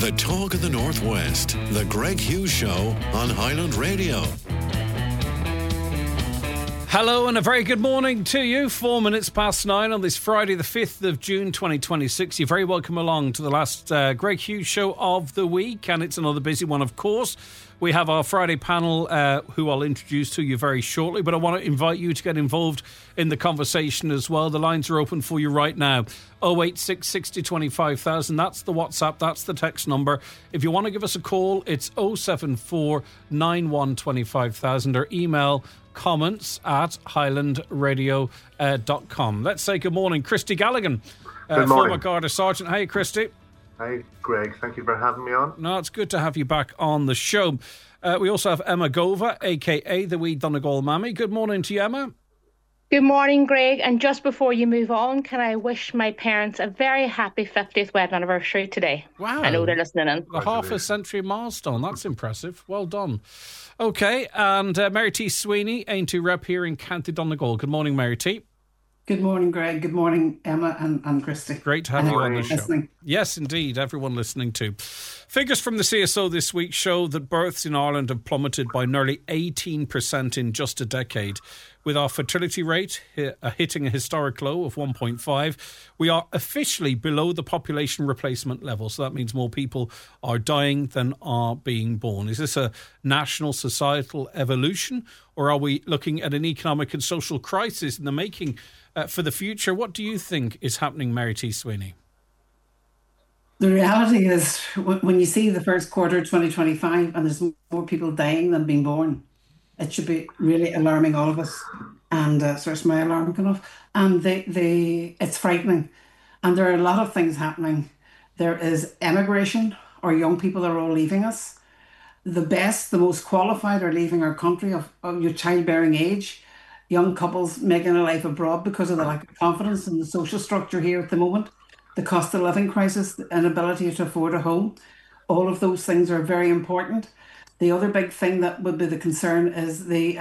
The talk of the Northwest. The Greg Hughes Show on Highland Radio. Hello and a very good morning to you. 4 minutes past 9 on this Friday, the 5th of June 2026. You're very welcome along to the last Greg Hughes Show of the week, and it's another busy one, of course. We have our Friday panel, who I'll introduce to you very shortly, but I want to invite you to get involved in the conversation as well. The lines are open for you right now. 086 60 25,000. That's the WhatsApp, that's the text number. If you want to give us a call, it's 074 91 25,000 or email comments at highlandradio.com. Let's say good morning, Christy Galligan, former Garda Sergeant. Hey, Christy. Hi, Greg. Thank you for having me on. No, it's good to have you back on the show. We also have Emma Gova, a.k.a. the wee Donegal Mammy. Good morning to you, Emma. Good morning, Greg. And just before you move on, can I wish my parents a very happy 50th wedding anniversary today? Wow. I know they're listening in. A half a century milestone. That's impressive. Well done. OK, and Mary T. Sweeney, Aintu Rep here in County Donegal. Good morning, Mary T. Good morning, Greg. Good morning, Emma and Christy. Great to have you on the show. Listening. Yes, indeed. Everyone listening too. Figures from the CSO this week show that births in Ireland have plummeted by nearly 18% in just a decade. With our fertility rate hitting a historic low of 1.5, we are officially below the population replacement level. So that means more people are dying than are being born. Is this a national societal evolution, or are we looking at an economic and social crisis in the making for the future? What do you think is happening, Mary T. Sweeney? The reality is, when you see the first quarter of 2025 and there's more people dying than being born, it should be really alarming all of us. And so it's my alarm going off. And it's frightening. And there are a lot of things happening. There is emigration. Our young people are all leaving us. The best, the most qualified are leaving our country of your childbearing age. Young couples making a life abroad because of the lack of confidence in the social structure here at the moment. The cost of living crisis, the inability to afford a home. All of those things are very important. The other big thing that would be the concern is the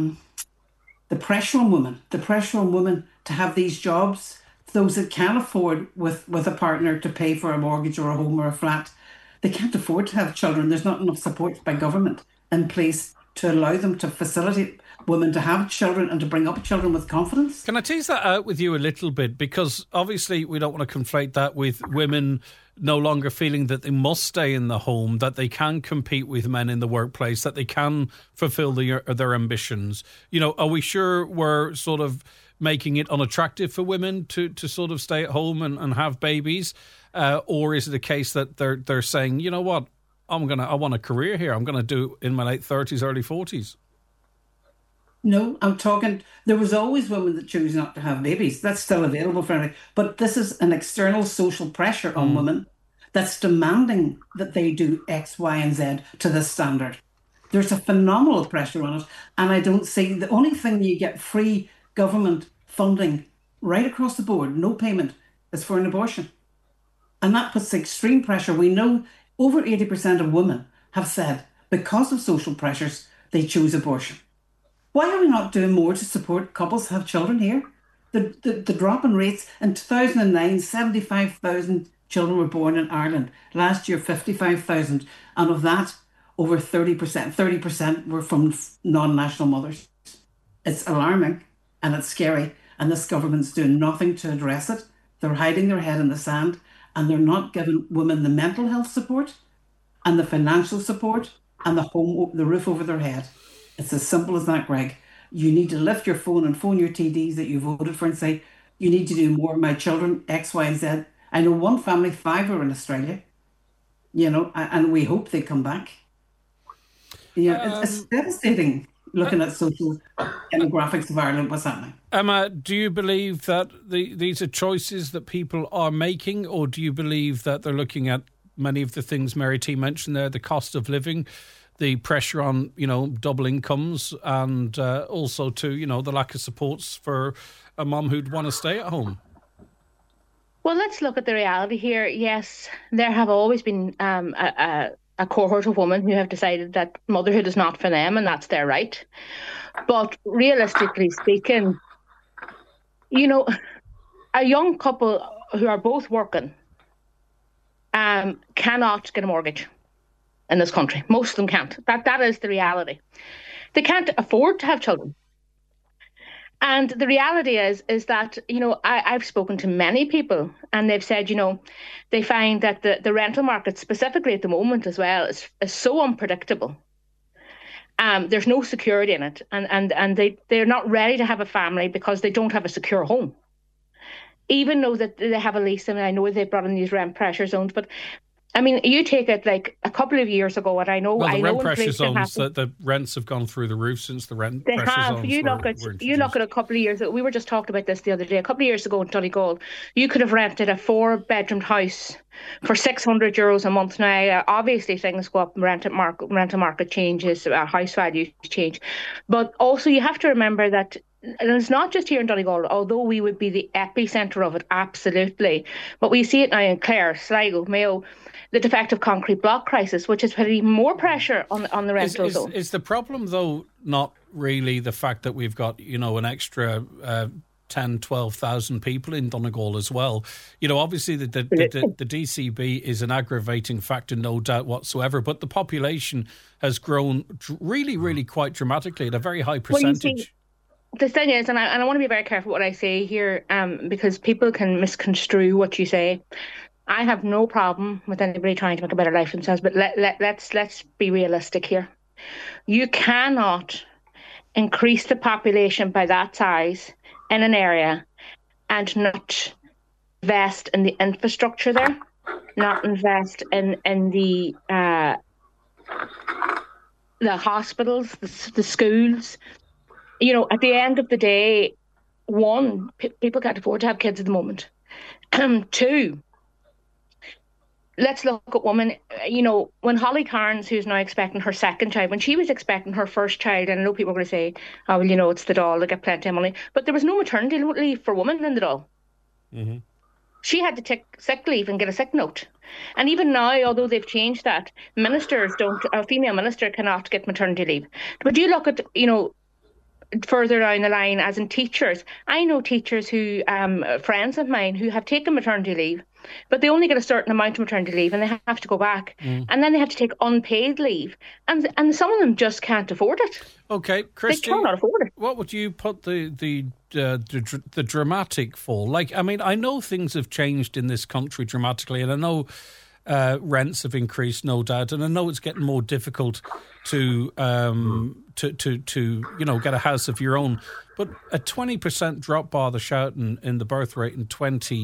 pressure on women. The pressure on women to have these jobs, those that can afford with a partner to pay for a mortgage or a home or a flat. They can't afford to have children. There's not enough support by government in place to allow them to facilitate women to have children and to bring up children with confidence. Can I tease that out with you a little bit? Because obviously we don't want to conflate that with women no longer feeling that they must stay in the home, that they can compete with men in the workplace, that they can fulfill their ambitions. You know, are we sure we're sort of making it unattractive for women to sort of stay at home and have babies? Or is it a case that they're saying, you know what, I want a career here. I'm going to do it in my late 30s, early 40s. No, I'm talking, there was always women that choose not to have babies. That's still available for everybody. But this is an external social pressure on women that's demanding that they do X, Y, and Z to this standard. There's a phenomenal pressure on it. And I don't see, the only thing you get free government funding right across the board, no payment, is for an abortion. And that puts extreme pressure. We know over 80% of women have said, because of social pressures, they choose abortion. Why are we not doing more to support couples have children here? The drop in rates in 2009, 75,000 children were born in Ireland. Last year, 55,000. And of that, over 30% were from non-national mothers. It's alarming and it's scary. And this government's doing nothing to address it. They're hiding their head in the sand and they're not giving women the mental health support and the financial support and the roof over their head. It's as simple as that, Greg. You need to lift your phone and phone your TDs that you voted for and say, you need to do more. My children, X, Y, and Z. I know one family, 5 are in Australia, you know, and we hope they come back. Yeah, it's devastating looking at social demographics of Ireland, what's happening. Emma, do you believe that these are choices that people are making, or do you believe that they're looking at many of the things Mary T mentioned there, the cost of living, the pressure on, you know, double incomes, and also to, you know, the lack of supports for a mum who'd want to stay at home? Well, let's look at the reality here. Yes, there have always been a cohort of women who have decided that motherhood is not for them, and that's their right. But realistically speaking, you know, a young couple who are both working cannot get a mortgage in this country. Most of them can't. That is the reality. They can't afford to have children. And the reality is that, I've spoken to many people and they've said, they find that the rental market, specifically at the moment as well, is so unpredictable. There's no security in it. And they're not ready to have a family because they don't have a secure home. Even though that they have a lease, and I know they've brought in these rent pressure zones, but I mean, you take it like a couple of years ago, and I know... Well, the rent pressure zones, the rents have gone through the roof since the rent pressure zones You look at a couple of years ago, we were just talking about this the other day, a couple of years ago in Donegal, you could have rented a 4-bedroom house for €600 a month. Now, obviously things go up, rental market changes, house values change. But also you have to remember that, and it's not just here in Donegal, although we would be the epicentre of it, absolutely. But we see it now in Clare, Sligo, Mayo, the defective concrete block crisis, which has put even more pressure on the rental zone. Is the problem, though, not really the fact that we've got, an extra 10, 12,000 people in Donegal as well? Obviously the DCB is an aggravating factor, no doubt whatsoever, but the population has grown really, really quite dramatically at a very high percentage. The thing is, and I want to be very careful what I say here, because people can misconstrue what you say. I have no problem with anybody trying to make a better life for themselves, but let's be realistic here. You cannot increase the population by that size in an area and not invest in the infrastructure there, not invest in the hospitals, the schools. At the end of the day, one, people can't afford to have kids at the moment. Two, let's look at women. When Holly Cairns, who's now expecting her second child, when she was expecting her first child, and I know people are going to say, oh, well, it's the Dáil, they get plenty of money. But there was no maternity leave for women in the Dáil. Mm-hmm. She had to take sick leave and get a sick note. And even now, although they've changed that, a female minister cannot get maternity leave. But you look at, further down the line, as in teachers. I know teachers who, friends of mine, who have taken maternity leave, but they only get a certain amount of maternity leave and they have to go back. And then they have to take unpaid leave. And some of them just can't afford it. Okay, Christy, they cannot afford it. What would you put the dramatic fall? I know things have changed in this country dramatically, and I know rents have increased, no doubt, and I know it's getting more difficult to get a house of your own. But a 20% drop, bar the shouting, in the birth rate in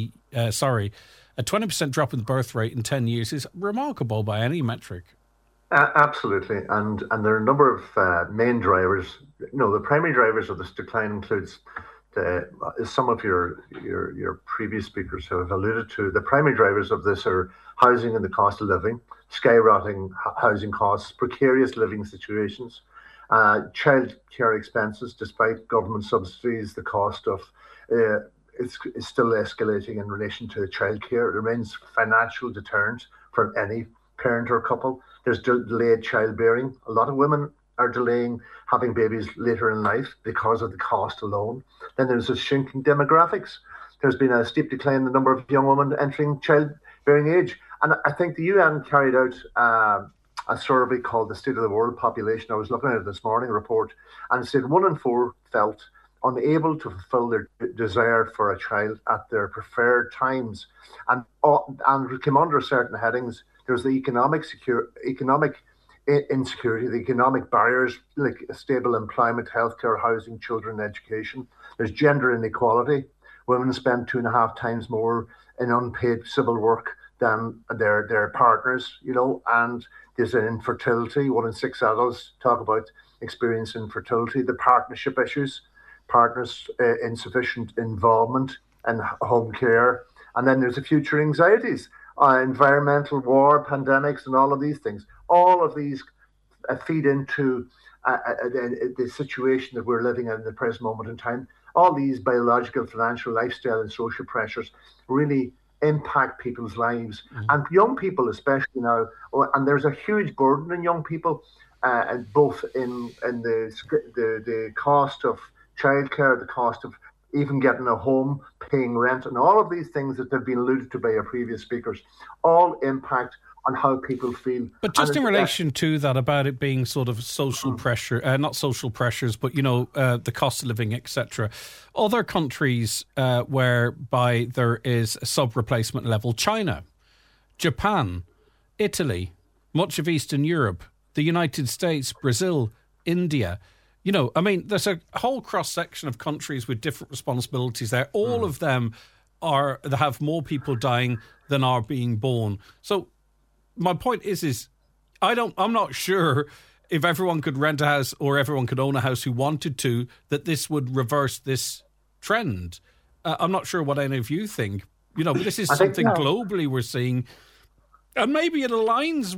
a 20% drop in the birth rate in 10 years is remarkable by any metric. Absolutely, and there are a number of main drivers. The primary drivers of this decline includes some of your previous speakers have alluded to. The primary drivers of this are housing and the cost of living, skyrocketing housing costs, precarious living situations, child care expenses. Despite government subsidies, the cost of is still escalating in relation to childcare. It remains financial deterrent for any parent or couple. There's delayed childbearing. A lot of women are delaying having babies later in life because of the cost alone. Then there's a shrinking demographics. There's been a steep decline in the number of young women entering childbearing age. And I think the UN carried out a survey called the State of the World Population. I was looking at it this morning, a report, and it said 1 in 4 felt unable to fulfill their desire for a child at their preferred times. And it came under certain headings. There's the economic insecurity, the economic barriers like stable employment, healthcare, housing, children, education. There's gender inequality. Women spend 2.5 times more in unpaid civil work than their partners, and there's an infertility. 1 in 6 adults talk about experiencing infertility. The partnership issues, partners' insufficient involvement in home care. And then there's the future anxieties, environmental, war, pandemics, and all of these things. All of these feed into the situation that we're living in the present moment in time. All these biological, financial, lifestyle, and social pressures really impact people's lives, and young people especially now. And there's a huge burden on young people, both in the cost of childcare, the cost of even getting a home, paying rent, and all of these things that have been alluded to by our previous speakers, all impact on how people feel. But just in relation to that, about it being sort of social pressure, not social pressures, but, the cost of living, etc. Other countries whereby there is a sub-replacement level, China, Japan, Italy, much of Eastern Europe, the United States, Brazil, India. There's a whole cross-section of countries with different responsibilities there. All of them they have more people dying than are being born. So my point is I'm not sure if everyone could rent a house or everyone could own a house who wanted to, that this would reverse this trend. I'm not sure what any of you think. But this is something globally we're seeing, and maybe it aligns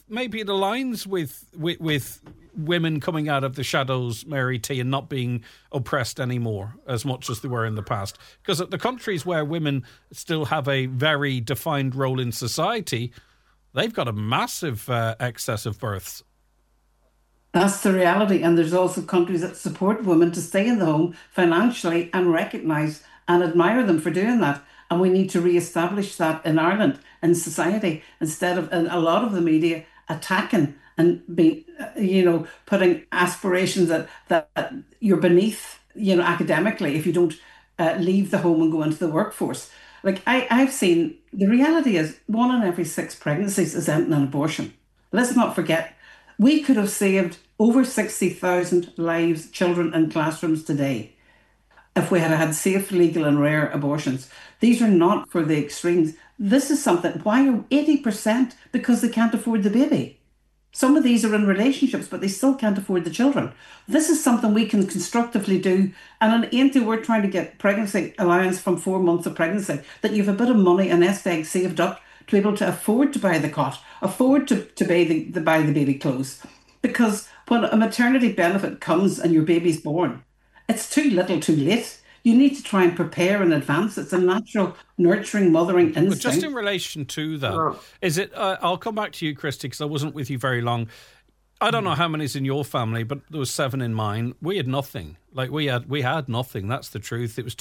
with women coming out of the shadows, Mary T, and not being oppressed anymore as much as they were in the past. Because the countries where women still have a very defined role in society, they've got a massive excess of births. That's the reality. And there's also countries that support women to stay in the home financially and recognise and admire them for doing that. And we need to re-establish that in Ireland, in society, instead of a lot of the media attacking and putting aspirations that you're beneath, academically, if you don't leave the home and go into the workforce. Like I've seen, the reality is 1 in every 6 pregnancies is ending in abortion. Let's not forget, we could have saved over 60,000 lives, children in classrooms today, if we had had safe, legal and rare abortions. These are not for the extremes. This is something, why are 80%? Because they can't afford the baby. Some of these are in relationships, but they still can't afford the children. This is something we can constructively do. And in Ainty, we're trying to get pregnancy allowance from 4 months of pregnancy, that you have a bit of money, a nest egg saved up to be able to afford to buy the cot, afford to buy the baby clothes. Because when a maternity benefit comes and your baby's born, it's too little, too late. You need to try and prepare in advance. It's a natural, nurturing, mothering instinct. But just in relation to that, is it? I'll come back to you, Christy, because I wasn't with you very long. I don't know how many's in your family, but there was 7 in mine. We had nothing. Like we had nothing. That's the truth. It was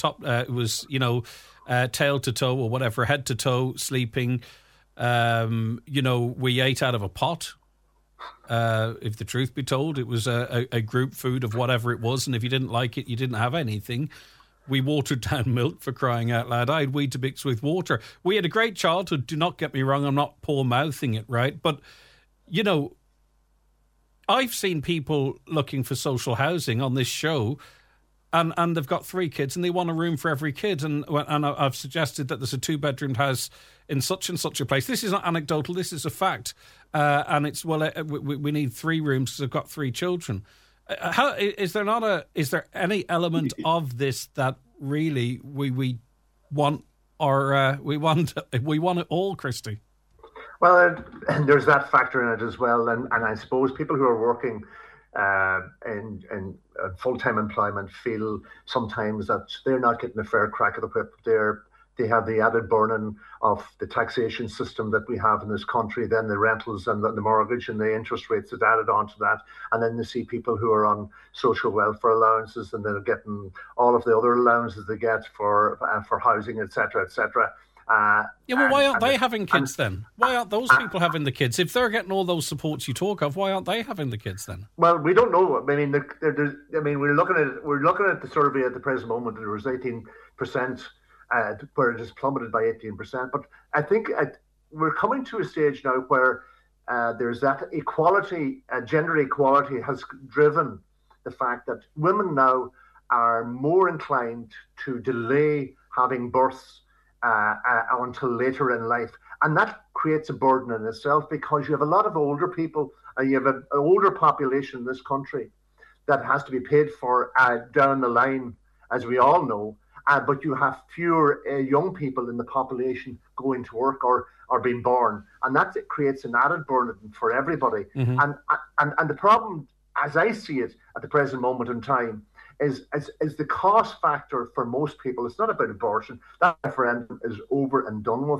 tail to toe or whatever, head to toe, sleeping. We ate out of a pot. If the truth be told, it was a group food of whatever it was, and if you didn't like it, you didn't have anything. We watered down milk, for crying out loud. I had Weetabix with water. We had a great childhood, do not get me wrong, I'm not poor-mouthing it, right? But, I've seen people looking for social housing on this show, and they've got 3 kids, and they want a room for every kid, and I've suggested that there's a 2-bedroomed house in such and such a place. This is not anecdotal, this is a fact. And it's, we need 3 rooms because I've got 3 children. Is there any element of this that really we want, or we want it all, Christy? Well, there's that factor in it as well, and I suppose people who are working in full-time employment feel sometimes that they're not getting a fair crack of the whip. They have the added burden of the taxation system that we have in this country, then the rentals and the mortgage and the interest rates that added on to that. And then they see people who are on social welfare allowances, and they're getting all of the other allowances they get for housing, etc., etc. Well, why aren't they having kids then? Why aren't those people having the kids? If they're getting all those supports you talk of, why aren't they having the kids then? Well, we don't know. I mean, we're looking at the survey at the present moment. There was 18%. Where it has plummeted by 18%. But I think we're coming to a stage now where there's that equality, gender equality has driven the fact that women now are more inclined to delay having births until later in life. And that creates a burden in itself, because you have a lot of older people, and you have an older population in this country that has to be paid for down the line, as we all know. But you have fewer young people in the population going to work or being born, and that creates an added burden for everybody. Mm-hmm. And the problem, as I see it at the present moment in time, is the cost factor for most people. It's not about abortion. That referendum is over and done with.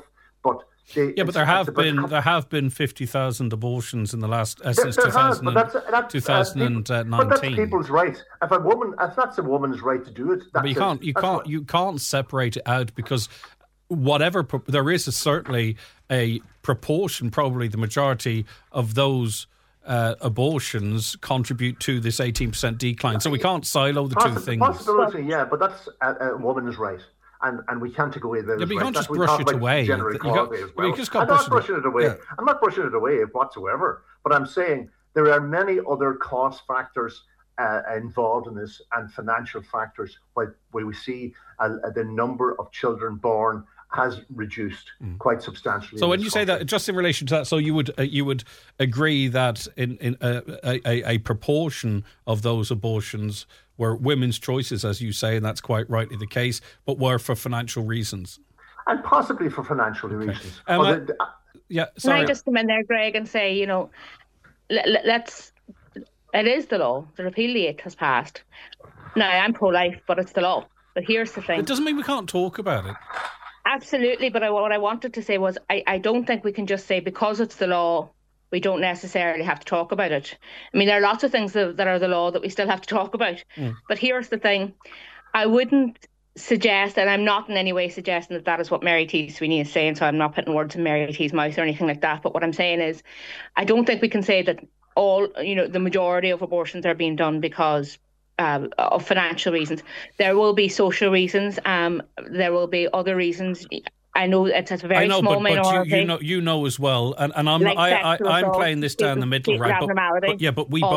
But but there have been 50,000 abortions in the last since 2019. But that's people's right. If that's a woman's right to do it, but you can't separate it out, because whatever there is certainly a proportion, probably the majority of those abortions contribute to this 18% decline. So we can't silo the two things. Possibility, yeah, but that's a woman's right. And we can't take away those rights. You can't just brush it away. I'm not brushing it away. Yeah. I'm not brushing it away whatsoever. But I'm saying there are many other cost factors involved in this, and financial factors where we see the number of children born has reduced quite substantially. So when you say that, just in relation to that, so you would agree that in a proportion of those abortions were women's choices, as you say, and that's quite rightly the case, but were for financial reasons, and possibly for financial reasons. Sorry. Can I just come in there, Greg, and say, it is the law. The Repeal Act has passed. Now, I'm pro-life, but it's the law. But here's the thing. It doesn't mean we can't talk about it. Absolutely, but what I wanted to say was I don't think we can just say because it's the law, we don't necessarily have to talk about it. I mean, there are lots of things that are the law that we still have to talk about. But here's the thing. I wouldn't suggest, and I'm not in any way suggesting that is what Mary T. Sweeney is saying, so I'm not putting words in Mary T.'s mouth or anything like that. But what I'm saying is I don't think we can say that the majority of abortions are being done because of financial reasons. There will be social reasons. There will be other reasons. I know it's a very small minority. But you know as well, and I'm playing this down the middle, right? But we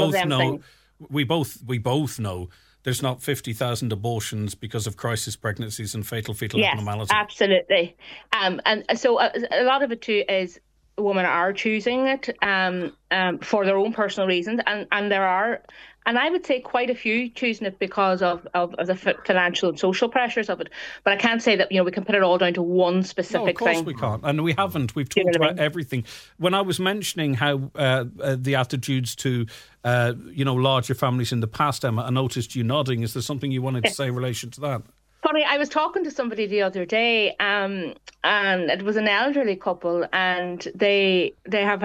both know there's not 50,000 abortions because of crisis pregnancies and fatal fetal abnormality. Yes, absolutely. And so a lot of it too is women are choosing it for their own personal reasons, and there are. And I would say quite a few choosing it because of the financial and social pressures of it. But I can't say that we can put it all down to one specific thing. No, of course we can't. And we haven't. We've talked about everything. When I was mentioning how the attitudes to larger families in the past, Emma, I noticed you nodding. Is there something you wanted to say in relation to that? Funny, I was talking to somebody the other day, and it was an elderly couple, and they have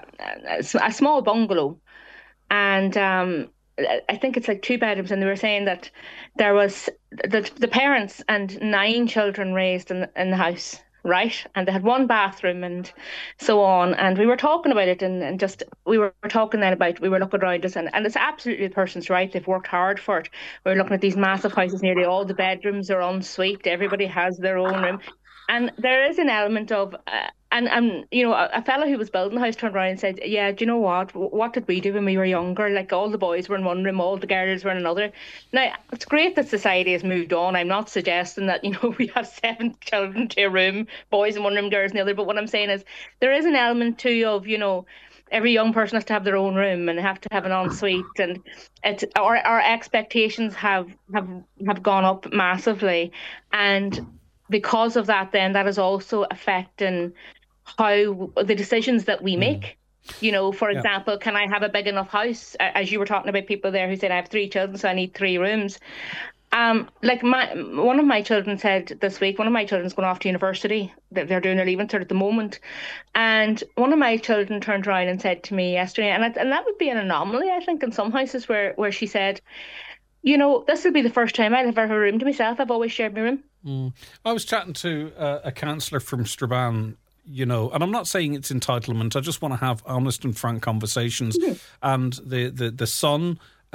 a small bungalow, and I think it's like 2 bedrooms, and they were saying that there was the parents and 9 children raised in the house, right? And they had 1 bathroom and so on. And we were talking about it, and we were talking then about, we were looking around us, and it's absolutely the person's right. They've worked hard for it. We're looking at these massive houses, nearly all the bedrooms are en suite. Everybody has their own room. And there is an element of, a fellow who was building the house turned around and said, yeah, do you know what did we do when we were younger? Like, all the boys were in one room, all the girls were in another. Now, it's great that society has moved on. I'm not suggesting that, we have 7 children to a room, boys in one room, girls in the other. But what I'm saying is there is an element too of, every young person has to have their own room and they have to have an ensuite, and our expectations have gone up massively. And because of that, then that is also affecting how the decisions that we make. For example, can I have a big enough house? As you were talking about people there who said, I have 3 children, so I need 3 rooms. One of my children said this week, one of my children's going off to university. They're doing their leaving cert at the moment. And one of my children turned around and said to me yesterday, and that would be an anomaly, I think, in some houses where she said, this will be the first time I'll ever have a room to myself. I've always shared my room. I was chatting to a councillor from Strabane, and I'm not saying it's entitlement. I just want to have honest and frank conversations. And the son,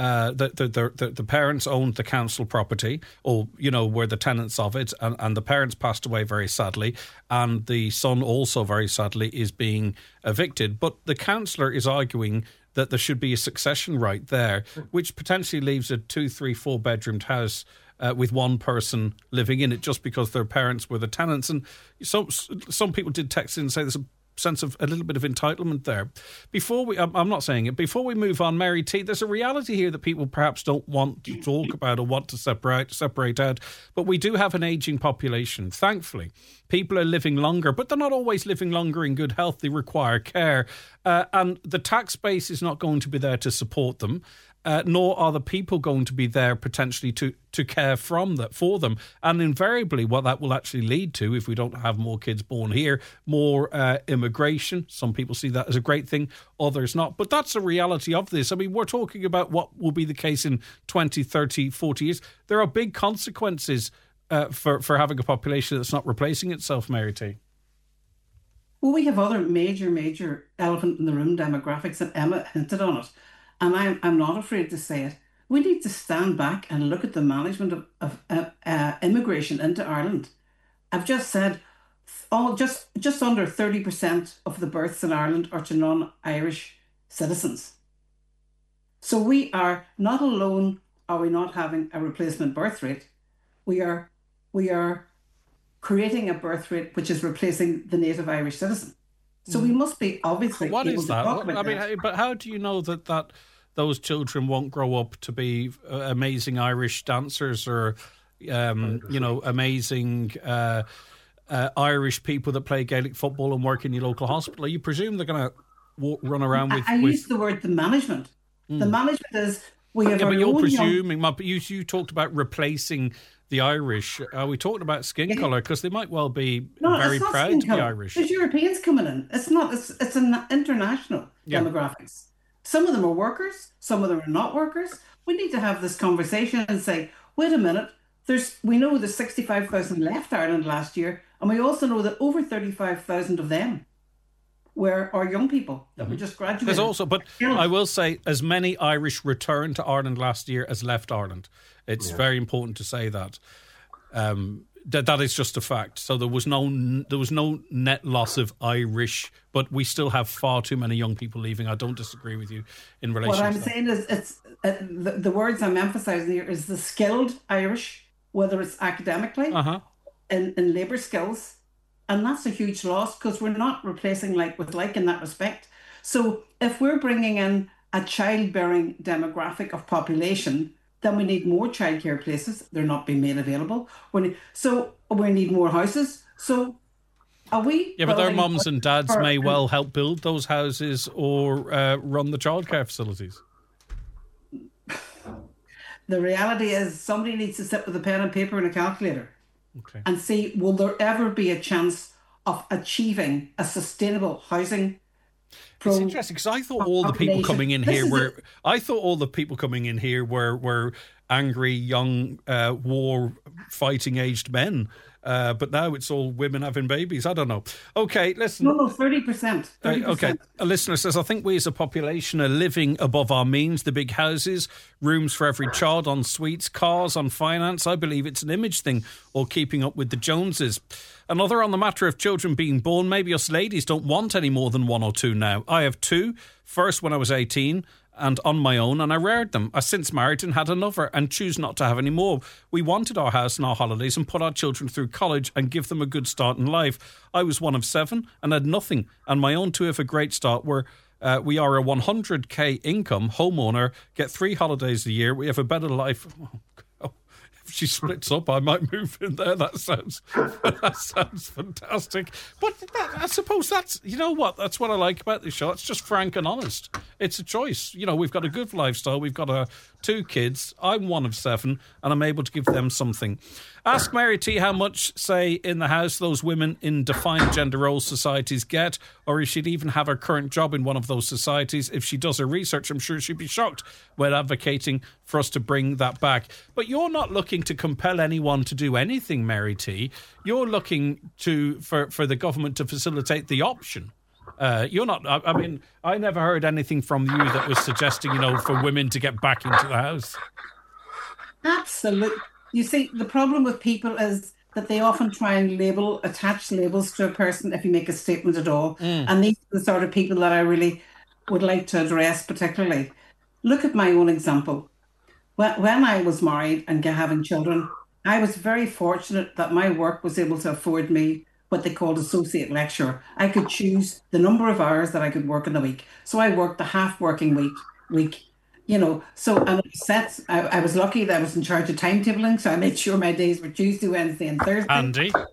the parents owned the council property, or were the tenants of it, and the parents passed away very sadly, and the son also very sadly is being evicted. But the councillor is arguing that there should be a succession right there, which potentially leaves a 2, 3, 4 bedroomed house with one person living in it just because their parents were the tenants. And some people did text in and say there's a sense of a little bit of entitlement there. I'm not saying it, before we move on, Mary T., there's a reality here that people perhaps don't want to talk about or want to separate out, but we do have an ageing population. Thankfully, people are living longer, but they're not always living longer in good health. They require care, and the tax base is not going to be there to support them. nor are the people going to be there potentially to care for them. And invariably what that will actually lead to, if we don't have more kids born here, more immigration. Some people see that as a great thing, others not. But that's the reality of this. I mean, we're talking about what will be the case in 20, 30, 40 years. There are big consequences for having a population that's not replacing itself, Mary T. Well, we have other major elephant in the room demographics, and Emma hinted on it. And I'm not afraid to say it. We need to stand back and look at the management of immigration into Ireland. I've just said just under 30% of the births in Ireland are to non-Irish citizens. So we are not alone. Are we not having a replacement birth rate? We are creating a birth rate which is replacing the native Irish citizen. So we must be obviously what able is to that? talk about that. But how do you know that those children won't grow up to be amazing Irish dancers or amazing Irish people that play Gaelic football and work in your local hospital? You presume they're going to run around with... I use the word the management. The management is... we have but you're presuming... You talked about replacing the Irish. Are we talking about skin colour? Because they might well be very proud to be Irish. There's Europeans coming in. It's not. It's an international demographics. Some of them are workers. Some of them are not workers. We need to have this conversation and say, wait a minute. We know there's 65,000 left Ireland last year, and we also know that over 35,000 of them were our young people that were just graduated. There's also, but I will say, as many Irish returned to Ireland last year as left Ireland. It's very important to say that. That is just a fact. So there was no net loss of Irish, but we still have far too many young people leaving. I don't disagree with you in relation to that. What I'm saying is, it's the words I'm emphasising here is the skilled Irish, whether it's academically, in labour skills, and that's a huge loss because we're not replacing like with like in that respect. So if we're bringing in a childbearing demographic of population, then we need more childcare places. They're not being made available. So we need more houses. So are we... Yeah, but their mums and dads may well help build those houses or run the childcare facilities. The reality is somebody needs to sit with a pen and paper and a calculator and see, will there ever be a chance of achieving a sustainable housing? It's interesting because I thought all the people coming in here were angry young war-fighting aged men. But now it's all women having babies. I don't know. Okay, listen. No, 30%. Okay, a listener says, I think we as a population are living above our means. The big houses, rooms for every child on suites, cars on finance. I believe it's an image thing or keeping up with the Joneses. Another on the matter of children being born. Maybe us ladies don't want any more than one or two now. I have two. First when I was 18 and on my own, and I reared them. I since married and had another and choose not to have any more. We wanted our house and our holidays and put our children through college and give them a good start in life. I was one of 7 and had nothing, and my own 2 have a great start. We are a 100k income homeowner, get 3 holidays a year. We have a better life. If she splits up, I might move in there. That sounds fantastic. But I suppose that's, you know what, that's what I like about this show. It's just frank and honest. It's a choice. You know, we've got a good lifestyle. We've got 2 kids. I'm one of 7, and I'm able to give them something. Ask Mary T how much, say, in the house those women in defined gender role societies get, or if she'd even have her current job in one of those societies. If she does her research, I'm sure she'd be shocked when advocating for us to bring that back. But you're not looking to compel anyone to do anything, Mary T. You're looking for the government to facilitate the option. You're not... I mean, I never heard anything from you that was suggesting, for women to get back into the house. Absolutely. You see, the problem with people is that they often try and attach labels to a person if you make a statement at all. And these are the sort of people that I really would like to address particularly. Look at my own example. When I was married and having children, I was very fortunate that my work was able to afford me what they called associate lecturer. I could choose the number of hours that I could work in a week. So I worked a half working week. So and it was set. I was lucky that I was in charge of timetabling, so I made sure my days were Tuesday, Wednesday and Thursday. Andy.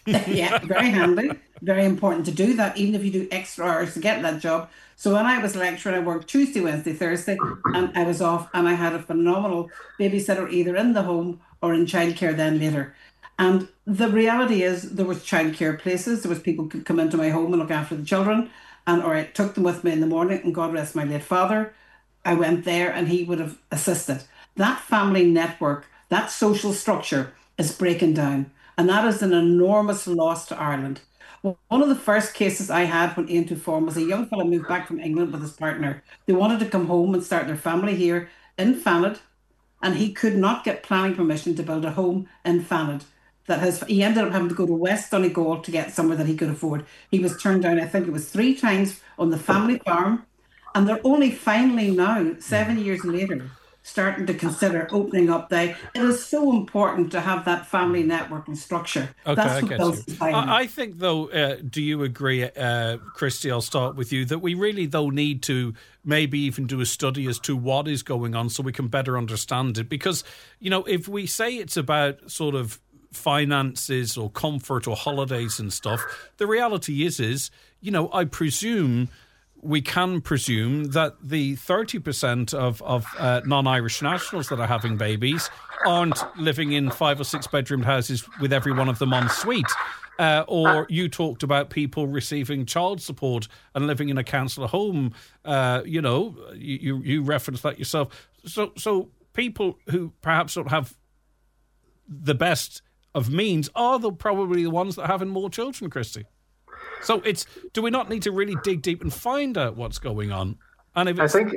Yeah, very handy, very important to do that, even if you do extra hours to get that job. So when I was lecturing, I worked Tuesday, Wednesday, Thursday, and I was off, and I had a phenomenal babysitter either in the home or in childcare then later. And the reality is there was childcare places, there was people who could come into my home and look after the children, and or I took them with me in the morning, and God rest my late father, I went there and he would have assisted. That family network, that social structure is breaking down. And that is an enormous loss to Ireland. One of the first cases I had when Aon Form was a young fellow moved back from England with his partner. They wanted to come home and start their family here in Fanad, and he could not get planning permission to build a home in Fanad. He ended up having to go to West Donegal to get somewhere that he could afford. He was turned down, I think it was 3 times on the family farm, and they're only finally now, 7 years later, starting to consider opening up. It is so important to have that family network and structure. Okay, That's what builds society. I think, though, do you agree, Christy, I'll start with you, that we really, though, need to maybe even do a study as to what is going on so we can better understand it? Because, if we say it's about sort of finances or comfort or holidays and stuff, the reality is, I presume... we can presume that the 30% of non-Irish nationals that are having babies aren't living in 5 or 6 bedroom houses with every one of them en suite. Or you talked about people receiving child support and living in a council home. You referenced that yourself. So people who perhaps don't have the best of means are probably the ones that are having more children, Christy. So do we not need to really dig deep and find out what's going on? And if I think,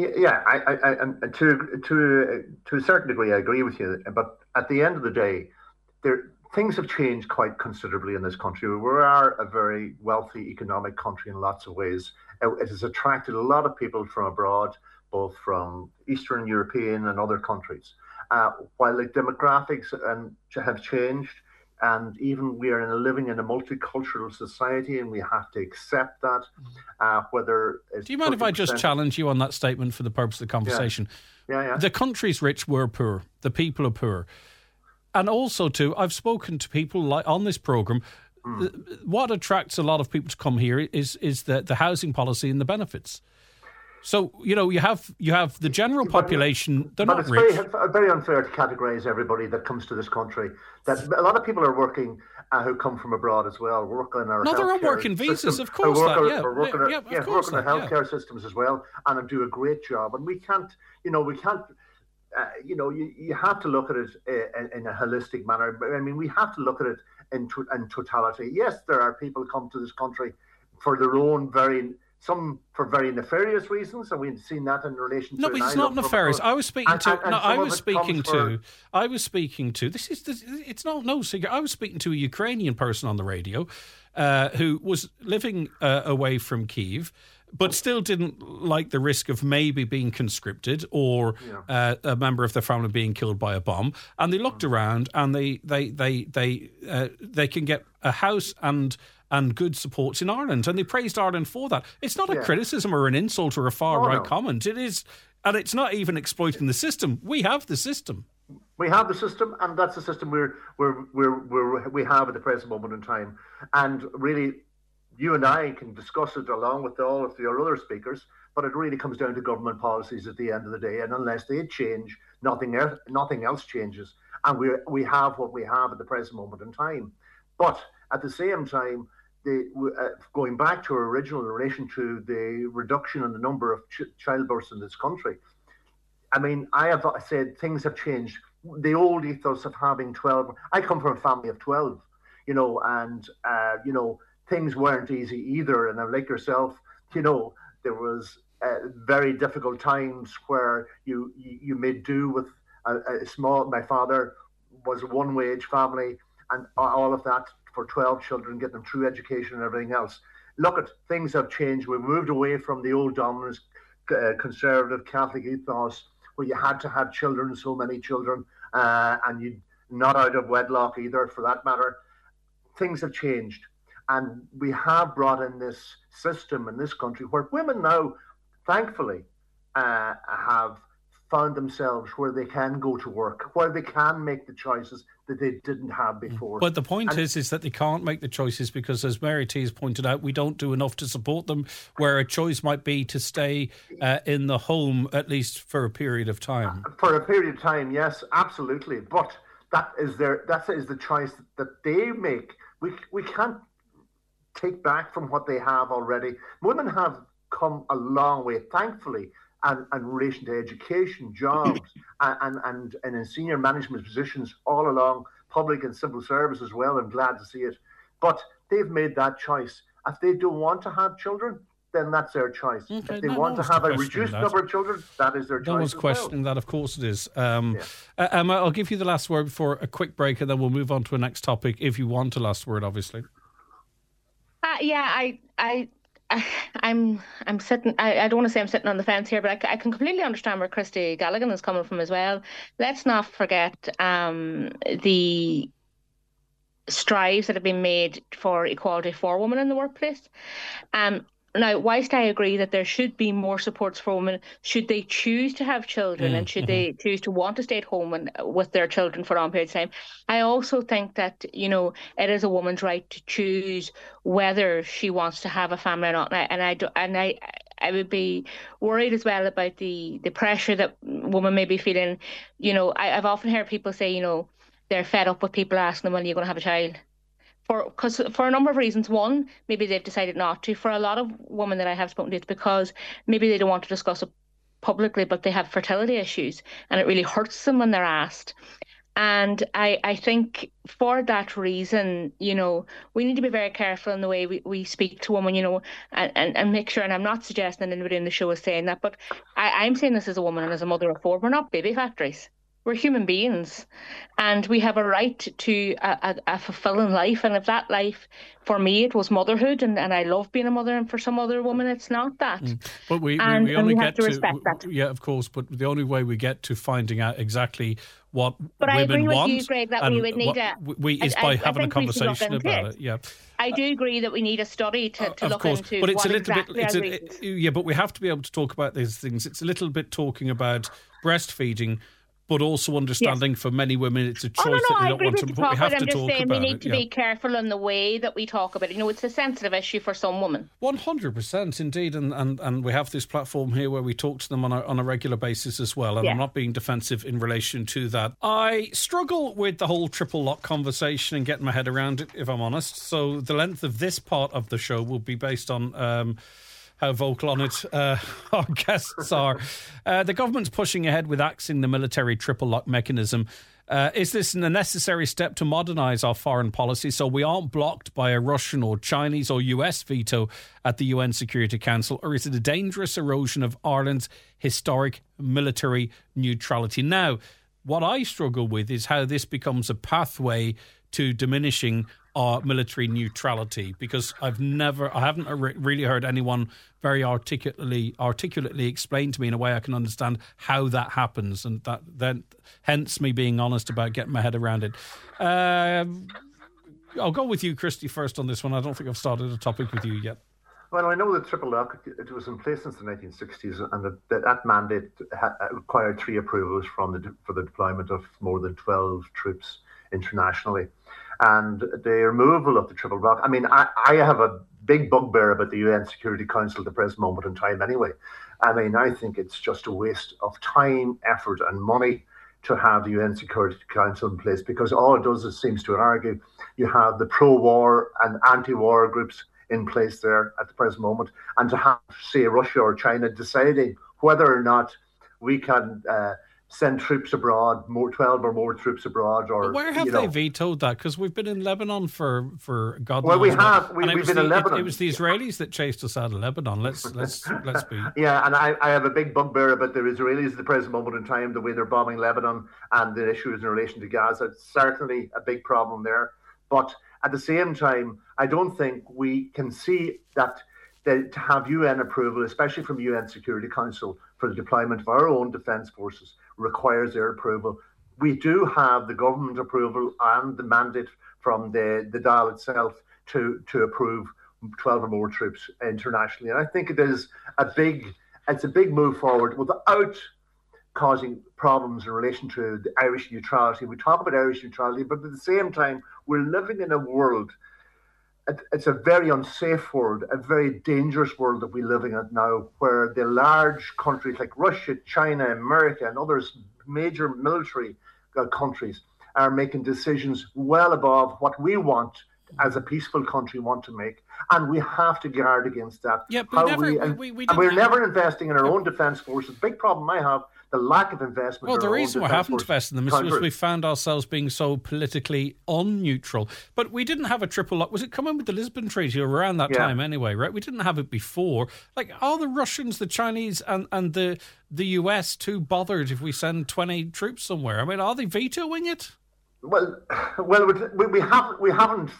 to a certain degree, I agree with you. But at the end of the day, things have changed quite considerably in this country. We are a very wealthy economic country in lots of ways. It has attracted a lot of people from abroad, both from Eastern European and other countries. While the demographics have changed, and even we are living in a multicultural society, and we have to accept that. Whether it's do you mind if I just challenge you on that statement for the purpose of the conversation? Yeah. The country's rich, we're poor. The people are poor. And also, too, I've spoken to people like on this programme. What attracts a lot of people to come here is the housing policy and the benefits. So, you have the general population, they're not rich. It's very unfair to categorise everybody that comes to this country. That a lot of people are working who come from abroad as well, working in our healthcare they're on working visas, system, of course. Working in the healthcare yeah. systems as well, and do a great job. And we can't, you have to look at it in a holistic manner. I mean, we have to look at it in totality. Yes, there are people who come to this country for their own some for very nefarious reasons, and we've seen that in relation to. No, but it's not nefarious. I was speaking to. This is. It's no secret. I was speaking to a Ukrainian person on the radio, who was living away from Kyiv, but still didn't like the risk of maybe being conscripted or a member of their family being killed by a bomb. And they looked around, and they can get a house and good supports in Ireland, and they praised Ireland for that. It's not a criticism or an insult or a far-right comment. It is, and it's not even exploiting the system. We have the system. We have the system, and that's the system we have at the present moment in time. And really, you and I can discuss it along with all of your other speakers, but it really comes down to government policies at the end of the day. And unless they change, nothing else changes. And we have what we have at the present moment in time. But at the same time, going back to our original relation to the reduction in the number of childbirths in this country, I mean, I have said things have changed. The old ethos of having 12, I come from a family of 12, and things weren't easy either. And like yourself, there was very difficult times where you made do with a small. My father was a one-wage family, and all of that for 12 children, get them through education and everything else. Look, things have changed. We've moved away from the old dominant conservative Catholic ethos where you had to have children, so many children, and you not out of wedlock either, for that matter. Things have changed. And we have brought in this system in this country where women now, thankfully, have found themselves where they can go to work, where they can make the choices that they didn't have before. But the point is that they can't make the choices because, as Mary T has pointed out, we don't do enough to support them, where a choice might be to stay in the home, at least for a period of time. For a period of time, yes, absolutely. But that is the choice that they make. We can't take back from what they have already. Women have come a long way, thankfully, and in relation to education, jobs, and in senior management positions all along public and civil service as well. I'm glad to see it. But they've made that choice. If they don't want to have children, then that's their choice. Okay, if they want to have a reduced number of children, that is their choice. No one's questioning that, of course it is. Emma, I'll give you the last word before a quick break, and then we'll move on to a next topic, if you want a last word, obviously. I'm sitting. I don't want to say I'm sitting on the fence here, but I can completely understand where Christy Galligan is coming from as well. Let's not forget the strives that have been made for equality for women in the workplace. Now, whilst I agree that there should be more supports for women, should they choose to have children and should they choose to want to stay at home with their children for long periods of time, I also think that, it is a woman's right to choose whether she wants to have a family or not. And I would be worried as well about the pressure that women may be feeling. I've often heard people say, they're fed up with people asking them when you're going to have a child. For a number of reasons. One, maybe they've decided not to. For a lot of women that I have spoken to, it's because maybe they don't want to discuss it publicly, but they have fertility issues and it really hurts them when they're asked. And I think for that reason, we need to be very careful in the way we speak to women, and make sure, and I'm not suggesting anybody in the show is saying that, but I'm saying this as a woman and as a mother of four. We're not baby factories. We're human beings, and we have a right to a fulfilling life. And if that life, for me, it was motherhood, and I love being a mother, and for some other women, it's not that. But we only have to respect that. Yeah, of course. But the only way we get to finding out exactly what but women I agree with want, you, Greg, that we would need is by having a conversation about it. Yeah, I do agree that we need a study to look into. But it's what a little exactly bit. But we have to be able to talk about these things. It's a little bit talking about breastfeeding, but also understanding for many women it's a choice that they don't want to. But we have to talk about it. We need to be careful in the way that we talk about it. It's a sensitive issue for some women. 100% indeed, and we have this platform here where we talk to them on a regular basis as well. And I'm not being defensive in relation to that. I struggle with the whole triple lock conversation and getting my head around it, if I'm honest. So the length of this part of the show will be based on how vocal on it our guests are. The government's pushing ahead with axing the military triple lock mechanism. Is this a necessary step to modernise our foreign policy so we aren't blocked by a Russian or Chinese or US veto at the UN Security Council? Or is it a dangerous erosion of Ireland's historic military neutrality? Now, what I struggle with is how this becomes a pathway to diminishing our military neutrality, because I haven't really heard anyone very articulately explain to me in a way I can understand how that happens, and that then hence me being honest about getting my head around it. I'll go with you, Christy, first on this one. I don't think I've started a topic with you yet. Well, I know that triple lock, it was in place since the 1960s, and that mandate required 3 approvals for the deployment of more than 12 troops internationally. And the removal of the triple lock, I have a big bugbear about the UN Security Council at the present moment in time anyway. I think it's just a waste of time, effort and money to have the UN Security Council in place, because all it does is seems to argue you have the pro-war and anti-war groups in place there at the present moment, and to have, say, Russia or China deciding whether or not we can send troops abroad, 12 or more troops abroad, or where have they vetoed that? Because we've been in Lebanon for God knows. Well, we have. We've been in Lebanon. It was the Israelis that chased us out of Lebanon. Let's be. Yeah, and I have a big bugbear about the Israelis at the present moment in time, the way they're bombing Lebanon and the issues in relation to Gaza. It's certainly a big problem there. But at the same time, I don't think we can see that to have UN approval, especially from the UN Security Council, for the deployment of our own defence forces requires their approval. We do have the government approval and the mandate from the Dáil itself to approve 12 or more troops internationally. And I think it's a big move forward without causing problems in relation to the Irish neutrality. We talk about Irish neutrality, but at the same time, we're living in a world. It's a very unsafe world, a very dangerous world that we're living in now, where the large countries like Russia, China, America, and others, major military countries, are making decisions well above what we want as a peaceful country want to make, and we have to guard against that. Yeah, but we're never investing in our own defence forces. Big problem I have, the lack of investment. Well, the reason we haven't invested in them is because we found ourselves being so politically unneutral. But we didn't have a triple lock. Was it coming with the Lisbon Treaty or around that time anyway, right? We didn't have it before. Like, are the Russians, the Chinese and the US too bothered if we send 20 troops somewhere? I mean, are they vetoing it? Well, we haven't.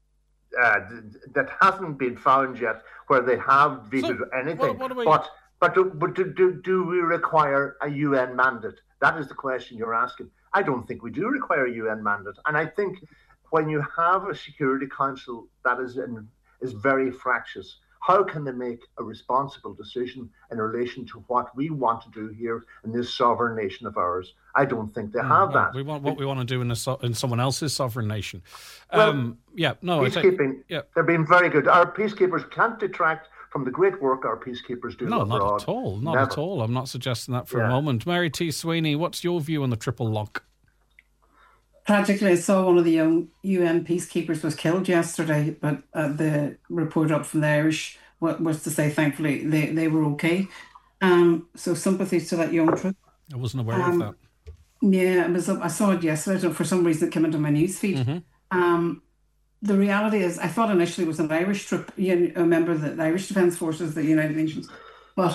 That hasn't been found yet where they have vetoed anything. But do we require a UN mandate? That is the question you're asking. I don't think we do require a UN mandate. And I think when you have a Security Council that is very fractious, how can they make a responsible decision in relation to what we want to do here in this sovereign nation of ours? I don't think they have that. We want what we want to do in someone else's sovereign nation. Peacekeeping, they're being very good. Our peacekeepers can't detract from the great work our peacekeepers do. No, not at all. Not at all. I'm not suggesting that for a moment. Mary T. Sweeney, what's your view on the triple lock? Tragically, I saw one of the young UN peacekeepers was killed yesterday, but the report up from the Irish was to say, thankfully, they were okay. So sympathies to that young troop. I wasn't aware of that. Yeah, I saw it yesterday. For some reason, it came into my newsfeed. Mm-hmm. The reality is, I thought initially it was an Irish troop, a member of the Irish Defence Forces, the United Nations. But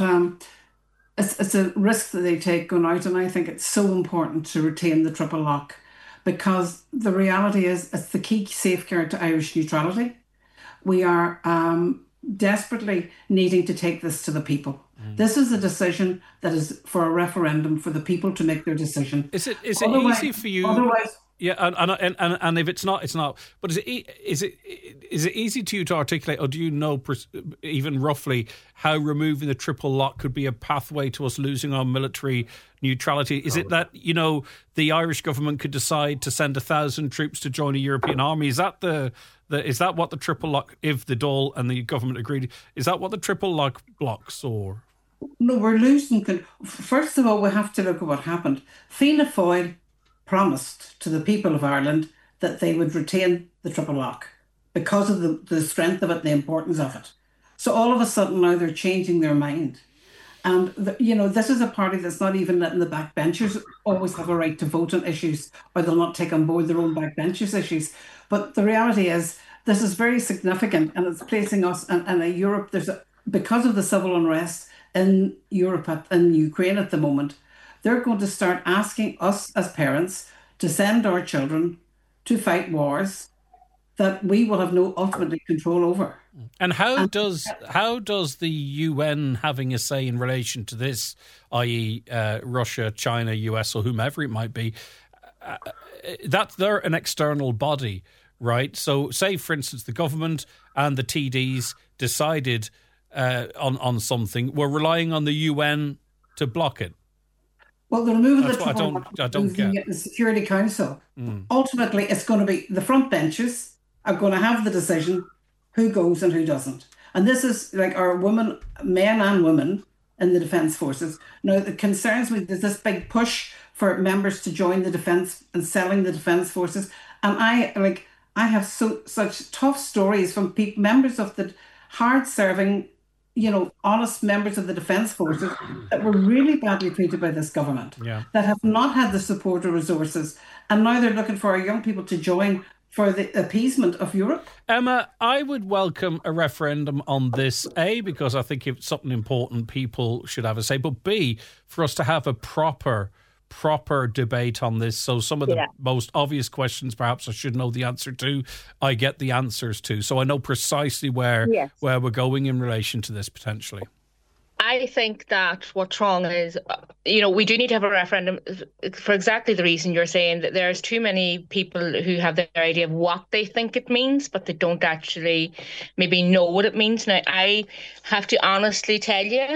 it's a risk that they take going out, and I think it's so important to retain the triple lock, because the reality is it's the key safeguard to Irish neutrality. We are desperately needing to take this to the people. This is a decision that is for a referendum for the people to make their decision. Is it easy for you? Otherwise, yeah, and if it's not, it's not. But is it easy to you to articulate, or do you know even roughly how removing the triple lock could be a pathway to us losing our military neutrality? Is it that the Irish government could decide to send 1,000 troops to join a European army? Is that is that what the triple lock, if the Dáil and the government agreed, is that what the triple lock blocks? Or no, we're losing. First of all, we have to look at what happened. Fianna Fáil promised to the people of Ireland that they would retain the triple lock because of the strength of it, the importance of it. So all of a sudden now they're changing their mind. And, this is a party that's not even letting the backbenchers always have a right to vote on issues, or they'll not take on board their own backbenchers' issues. But the reality is this is very significant, and it's placing us in a Europe. Because of the civil unrest in Europe and Ukraine at the moment, they're going to start asking us as parents to send our children to fight wars that we will have no ultimately control over. And how does the UN having a say in relation to this, i.e. Russia, China, US, or whomever it might be, that they're an external body, right? So say, for instance, the government and the TDs decided on something, we're relying on the UN to block it. Well, the removal of the I don't get the Security Council. Ultimately, it's going to be the front benches are going to have the decision who goes and who doesn't. And this is like our women, men and women in the Defence Forces. Now, the concerns with there's this big push for members to join the defence and selling the Defence Forces. And I have such tough stories from members of the hard-serving, honest members of the Defence Forces that were really badly treated by this government, that have not had the support or resources. And now they're looking for our young people to join for the appeasement of Europe. Emma, I would welcome a referendum on this, A, because I think it's something important people should have a say, but B, for us to have a proper debate on this. So some of the most obvious questions perhaps I should know the answer to, I get the answers to. So I know precisely where we're going in relation to this potentially. I think that what's wrong is, we do need to have a referendum for exactly the reason you're saying, that there's too many people who have their idea of what they think it means, but they don't actually maybe know what it means. Now, I have to honestly tell you,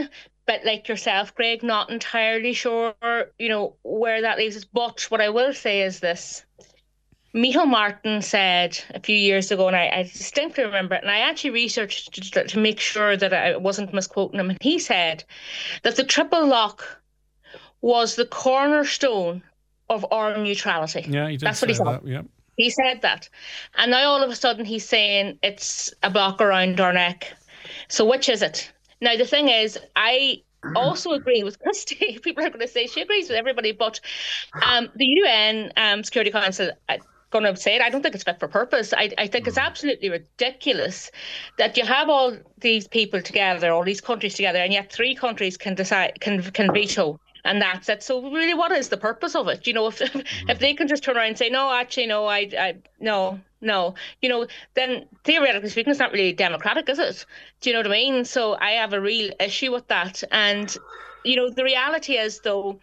bit like yourself, Greg, not entirely sure, where that leaves us. But what I will say is this. Micheál Martin said a few years ago, and I distinctly remember it, and I actually researched to make sure that I wasn't misquoting him, and he said that the triple lock was the cornerstone of our neutrality. Yeah, he did. That's what he said. That, yeah. He said that. And now all of a sudden he's saying it's a block around our neck. So which is it? Now, the thing is, I also agree with Christy. People are going to say she agrees with everybody, but the UN Security Council, I'm going to say it, I don't think it's fit for purpose. I think it's absolutely ridiculous that you have all these people together, all these countries together, and yet 3 countries can decide, can veto. And that's it. So really, what is the purpose of it? If they can just turn around and say, no, actually, no, no, then theoretically speaking, it's not really democratic, is it? Do you know what I mean? So I have a real issue with that. And, the reality is, though,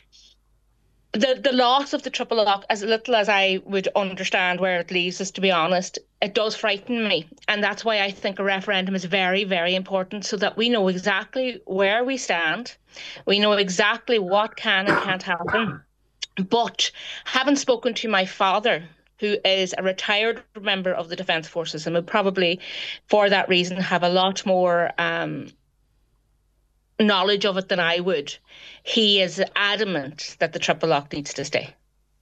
the loss of the triple lock, as little as I would understand where it leaves us, to be honest, it does frighten me. And that's why I think a referendum is very, very important, so that we know exactly where we stand. We know exactly what can and can't happen. But having spoken to my father, who is a retired member of the Defence Forces, and would probably, for that reason, have a lot more knowledge of it than I would, he is adamant that the triple lock needs to stay.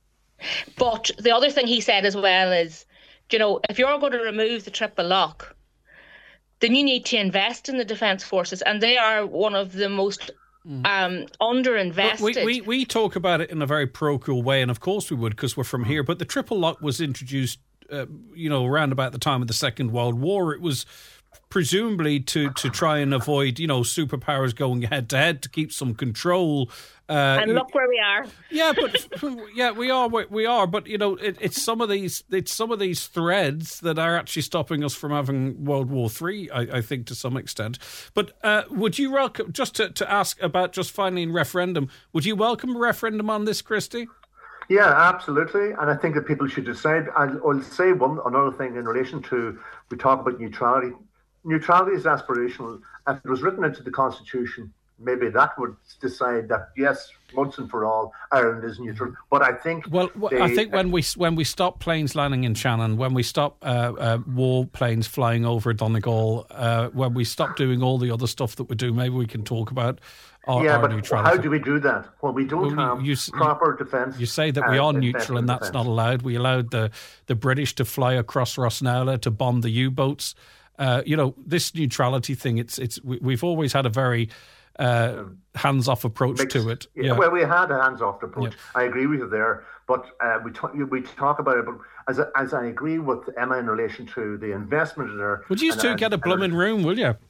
But the other thing he said as well is, if you're going to remove the triple lock, then you need to invest in the Defence Forces, and they are one of the most underinvested. We talk about it in a very parochial way, and of course we would, because we're from here. But the triple lock was introduced, around about the time of the Second World War. It was presumably to try and avoid, superpowers going head to head, to keep some control. And look where we are. Yeah, but we are. But it's some of these threads that are actually stopping us from having World War III. I think to some extent. But would you welcome, just to ask about just finally in referendum? Would you welcome a referendum on this, Christy? Yeah, absolutely. And I think that people should decide. I'll say another thing in relation to, we talk about neutrality. Neutrality is aspirational. If it was written into the Constitution, maybe that would decide that, yes, once and for all, Ireland is neutral. But I think... I think when we stop planes landing in Shannon, when we stop war planes flying over Donegal, when we stop doing all the other stuff that we do, maybe we can talk about our neutrality. How do we do that? Well, we don't have proper defence. You say that we are neutral, and that's not allowed. We allowed the British to fly across Rosnella to bomb the U-boats. This neutrality thing, we've always had a very hands-off approach to it. Yeah. Well, we had a hands-off approach. Yeah. I agree with you there, but we talk about it. But as I agree with Emma in relation to the investment there, would you two get a blooming room, will you?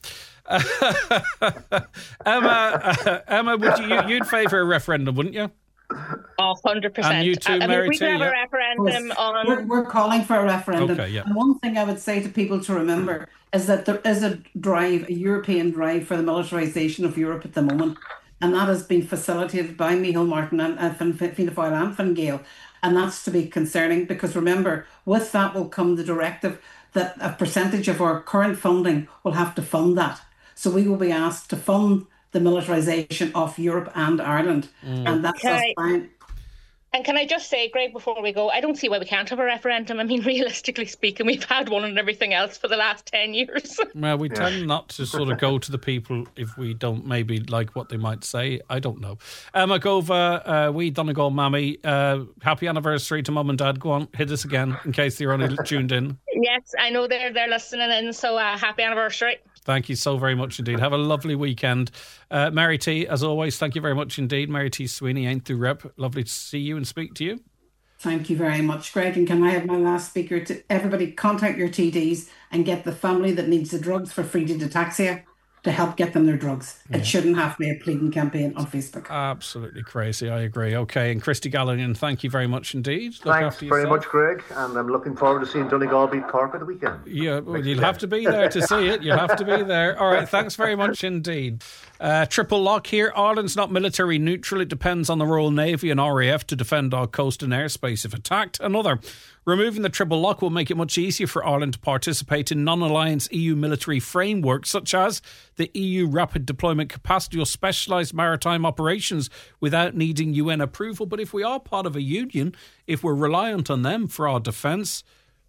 Emma, you'd favour a referendum, wouldn't you? 100%. And you too, Mary we could have a referendum on... We're calling for a referendum. Okay, yeah. And one thing I would say to people to remember is that there is a European drive for the militarisation of Europe at the moment, and that has been facilitated by Micheál Martin and Fianna Fáil and Fine Gael, and that's to be concerning, because remember, with that will come the directive that a percentage of our current funding will have to fund that. So we will be asked to fund the militarisation of Europe and Ireland. And that's us fine. And can I just say, Greg, before we go, I don't see why we can't have a referendum. I mean, realistically speaking, we've had one and everything else for the last 10 years. Well, we tend not to sort of go to the people if we don't maybe like what they might say. I don't know. Emma Gova, we Donegal Mammy, happy anniversary to Mum and Dad. Go on, hit us again in case they're only tuned in. Yes, I know they're listening in, so happy anniversary. Thank you so very much indeed. Have a lovely weekend. Mary T, as always, thank you very much indeed. Mary T Sweeney, Ain't the Rep. Lovely to see you and speak to you. Thank you very much, Greg. And can I have my last speaker to everybody contact your TDs and get the family that needs the drugs for Frieda Ataxia to help get them their drugs. Yeah. It shouldn't have to be a pleading campaign on Facebook. Absolutely crazy. I agree. Okay. And Christy Gallagher, thank you very much indeed. Thanks very much, Greg. And I'm looking forward to seeing Donegal beat Cork at the weekend. Yeah, well, you'll have to be there to see it. You'll have to be there. All right. Thanks very much indeed. Triple lock here. Ireland's not military neutral. It depends on the Royal Navy and RAF to defend our coast and airspace if attacked. Another, removing the triple lock will make it much easier for Ireland to participate in non-alliance EU military frameworks such as the EU Rapid Deployment Capacity or Specialised Maritime Operations without needing UN approval. But if we are part of a union, if we're reliant on them for our defence,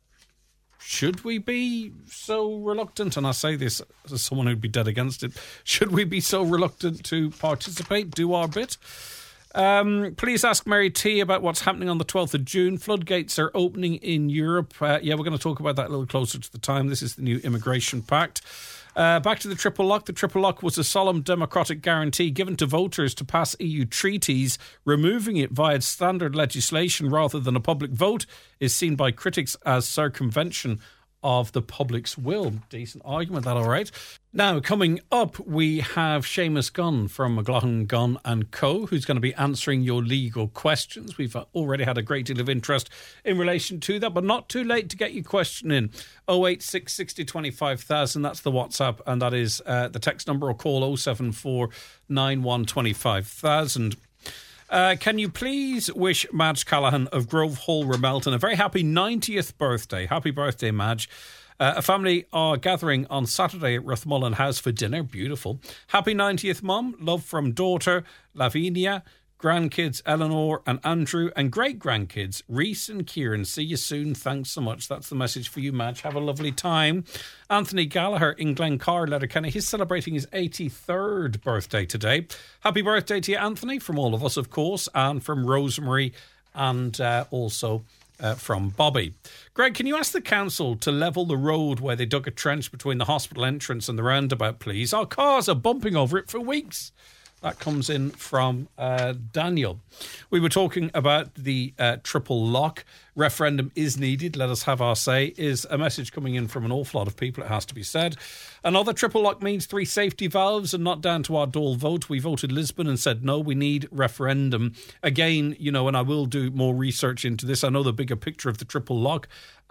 should we be so reluctant, and I say this as someone who'd be dead against it, should we be so reluctant to participate, do our bit? Please ask Mary T about what's happening on the 12th of June. Floodgates are opening in Europe. We're going to talk about that a little closer to the time. This is the new immigration pact. Back to the triple lock. The triple lock was a solemn democratic guarantee given to voters to pass EU treaties. Removing it via standard legislation rather than a public vote is seen by critics as circumvention of the public's will. Decent argument, that all right. Now, coming up, we have Seamus Gunn from McLaughlin Gunn & Co., who's going to be answering your legal questions. We've already had a great deal of interest in relation to that, but not too late to get your question in. 086 60 25,000, that's the WhatsApp, and that is the text number, or call 074 91 25,000. Can you please wish Madge Callahan of Grove Hall, Ramelton, a very happy 90th birthday. Happy birthday, Madge. A family are gathering on Saturday at Rathmullen House for dinner. Beautiful. Happy 90th, Mum. Love from daughter Lavinia, grandkids Eleanor and Andrew, and great-grandkids Reese and Kieran. See you soon. Thanks so much. That's the message for you, Madge. Have a lovely time. Anthony Gallagher in Glencar, Letterkenny. He's celebrating his 83rd birthday today. Happy birthday to you, Anthony, from all of us, of course, and from Rosemary, and also from Bobby. Greg, can you ask the council to level the road where they dug a trench between the hospital entrance and the roundabout, please? Our cars are bumping over it for weeks. That comes in from Daniel. We were talking about the triple lock. Referendum is needed. Let us have our say, is a message coming in from an awful lot of people, it has to be said. Another triple lock means 3 safety valves and not down to our Dáil vote. We voted Lisbon and said, no, we need referendum. Again, and I will do more research into this. I know the bigger picture of the triple lock,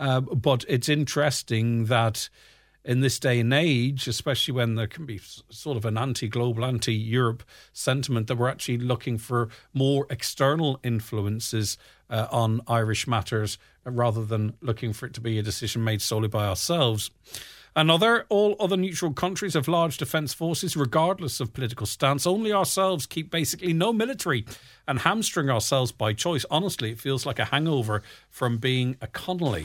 but it's interesting that in this day and age, especially when there can be sort of an anti-global, anti-Europe sentiment, that we're actually looking for more external influences on Irish matters rather than looking for it to be a decision made solely by ourselves. Another, all other neutral countries have large defence forces regardless of political stance. Only ourselves keep basically no military and hamstring ourselves by choice. Honestly, it feels like a hangover from being a Connolly.